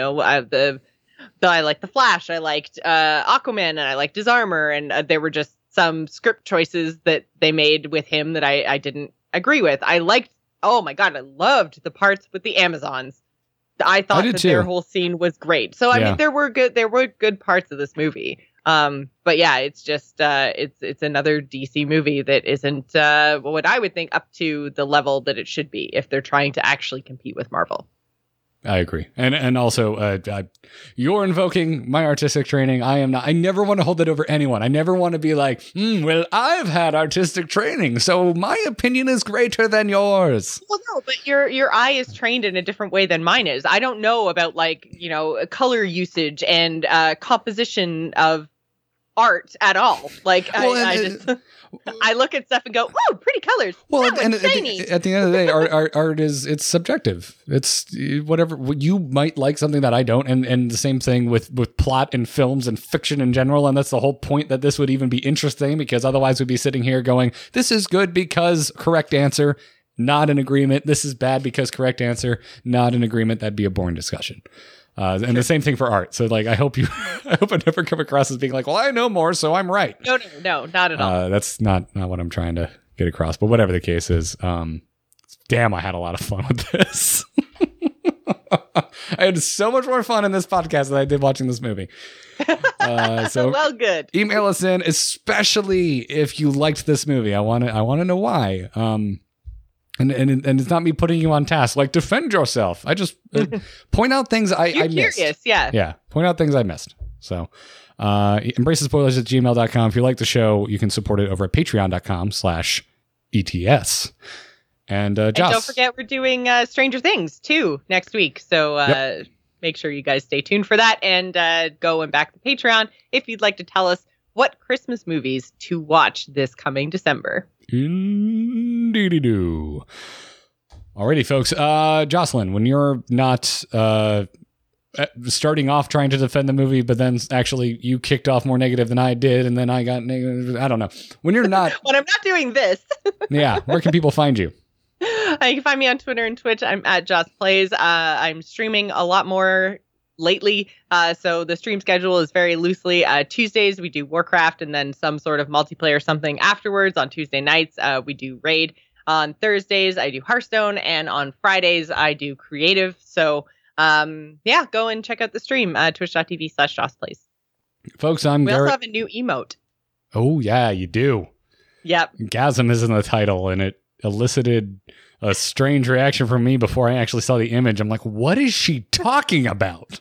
I liked the Flash. I liked Aquaman, and I liked his armor. And there were just some script choices that they made with him that I didn't agree with. I liked. Oh my God, I loved the parts with the Amazons. I thought that their whole scene was great. So I mean, there were good parts of this movie. But yeah, it's just it's another DC movie that isn't what I would think up to the level that it should be if they're trying to actually compete with Marvel. I agree. And also, you're invoking my artistic training. I am not. I never want to hold that over anyone. I never want to be like, well, I've had artistic training, so my opinion is greater than yours. Well, no, but your eye is trained in a different way than mine is. I don't know about color usage and composition of art at all. Like, I look at stuff and go, "Whoa, pretty colors!" Well, and at the end of the day, art it's subjective. It's whatever you might like something that I don't, and the same thing with plot and films and fiction in general. And that's the whole point that this would even be interesting, because otherwise we'd be sitting here going, "This is good because correct answer, not an agreement. This is bad because correct answer, not an agreement." That'd be a boring discussion. And the same thing for art. So like, I hope I never come across as being like, well, I know more, so I'm right. No, not at all. That's not what I'm trying to get across. But whatever the case is, damn, I had a lot of fun with this. I had so much more fun in this podcast than I did watching this movie. So well, good. Email us in, especially if you liked this movie. I want to know why. And it's not me putting you on task. Like, defend yourself. I just point out things I missed. Curious, yeah. Yeah, point out things I missed. So, embracethespoilers@gmail.com. If you like the show, you can support it over at patreon.com/ETS. And Joss. And don't forget, we're doing Stranger Things, too, next week. So make sure you guys stay tuned for that and go and back the Patreon if you'd like to tell us what Christmas movies to watch this coming December. Indeedy-doo. Alrighty, folks. Jocelyn, when you're not starting off trying to defend the movie, but then actually you kicked off more negative than I did, and then I got negative. I don't know. When you're not... when I'm not doing this. Yeah, where can people find you? You can find me on Twitter and Twitch. I'm at Joss Plays. I'm streaming a lot more lately. So the stream schedule is very loosely. Tuesdays, we do Warcraft and then some sort of multiplayer something afterwards. On Tuesday nights, we do Raid. On Thursdays, I do Hearthstone. And on Fridays, I do Creative. So, go and check out the stream, twitch.tv/JossPlays. Folks, we also have a new emote. Oh, yeah, you do. Yep. Gasm is in the title, and it elicited a strange reaction from me before I actually saw the image. I'm like, what is she talking about?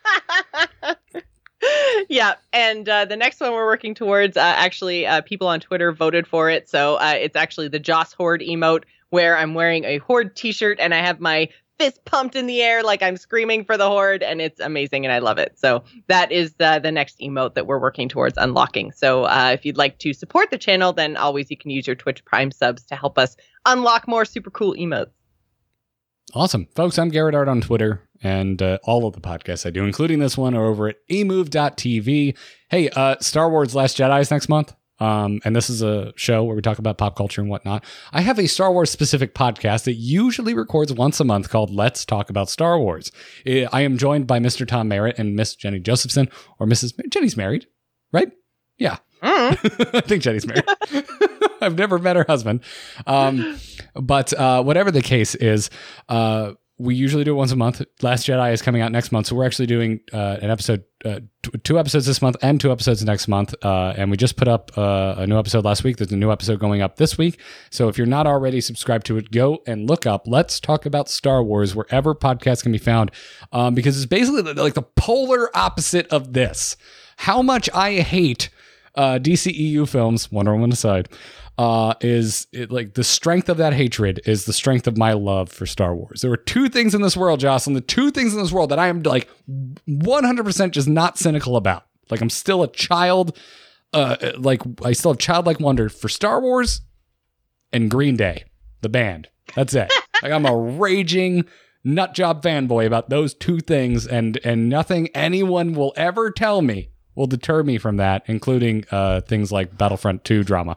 Yeah, and the next one we're working towards, people on Twitter voted for it, so it's actually the Joss Horde emote, where I'm wearing a Horde t-shirt and I have my fist pumped in the air like I'm screaming for the Horde, and it's amazing and I love it. So that is the next emote that we're working towards unlocking. So if you'd like to support the channel, then always you can use your Twitch Prime subs to help us unlock more super cool emotes. Awesome. Folks, I'm Garrett Art on Twitter, and all of the podcasts I do, including this one, are over at emove.tv. Hey, Star Wars Last Jedi is next month. And this is a show where we talk about pop culture and whatnot. I have a Star Wars specific podcast that usually records once a month called Let's Talk About Star Wars. I am joined by Mr. Tom Merritt and Miss Jenny Josephson, or Mrs. Jenny's married, right? Yeah. I think Jenny's married. I've never met her husband. But whatever the case is, we usually do it once a month. Last Jedi is coming out next month, so we're actually doing an episode, 2 episodes this month and 2 episodes next month. And we just put up a new episode last week. There's a new episode going up this week. So if you're not already subscribed to it, go and look up Let's Talk About Star Wars wherever podcasts can be found, because it's basically like the polar opposite of this. How much I hate DCEU films, Wonder Woman aside, is it, like, the strength of that hatred is the strength of my love for Star Wars. There are 2 things in this world, Jocelyn, the 2 things in this world that I am like 100% just not cynical about. Like, I'm still a child, like I still have childlike wonder for Star Wars and Green Day, the band. That's it. Like, I'm a raging nutjob fanboy about those 2 things, and nothing anyone will ever tell me will deter me from that, including things like Battlefront 2 drama.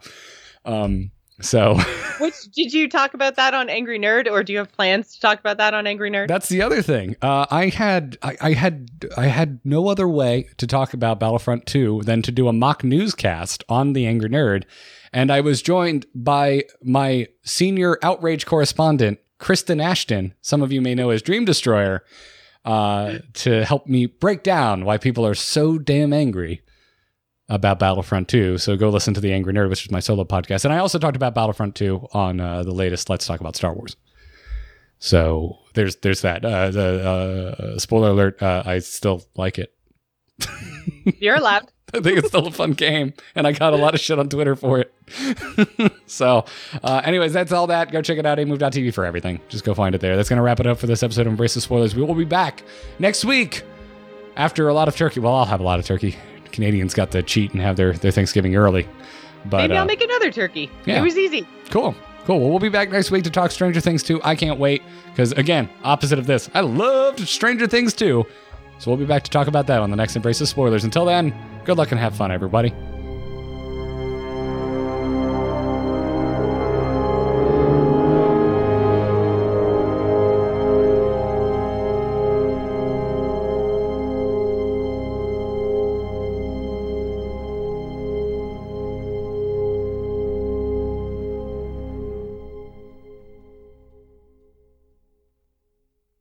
Which, did you talk about that on Angry Nerd, or do you have plans to talk about that on Angry Nerd? That's the other thing. I had no other way to talk about Battlefront 2 than to do a mock newscast on the Angry Nerd, and I was joined by my senior outrage correspondent, Kristen Ashton, some of you may know as Dream Destroyer, to help me break down why people are so damn angry about Battlefront 2. So go listen to the Angry Nerd, which is my solo podcast. And I also talked about Battlefront 2 on the latest Let's Talk About Star Wars. So there's that. The spoiler alert, I still like it. You're allowed. I think it's still a fun game, and I got a lot of shit on Twitter for it. So anyways, that's all that. Go check it out, amove.tv for everything. Just go find it there. That's going to wrap it up for this episode of Embrace the Spoilers. We will be back next week after a lot of turkey. Well, I'll have a lot of turkey. Canadians got to cheat and have their Thanksgiving early. But maybe I'll make another turkey. Yeah. It was easy. Cool. Well, we'll be back next week to talk Stranger Things 2. I can't wait, because, again, opposite of this, I loved Stranger Things 2. So we'll be back to talk about that on the next Embrace the Spoilers. Until then, good luck and have fun, everybody.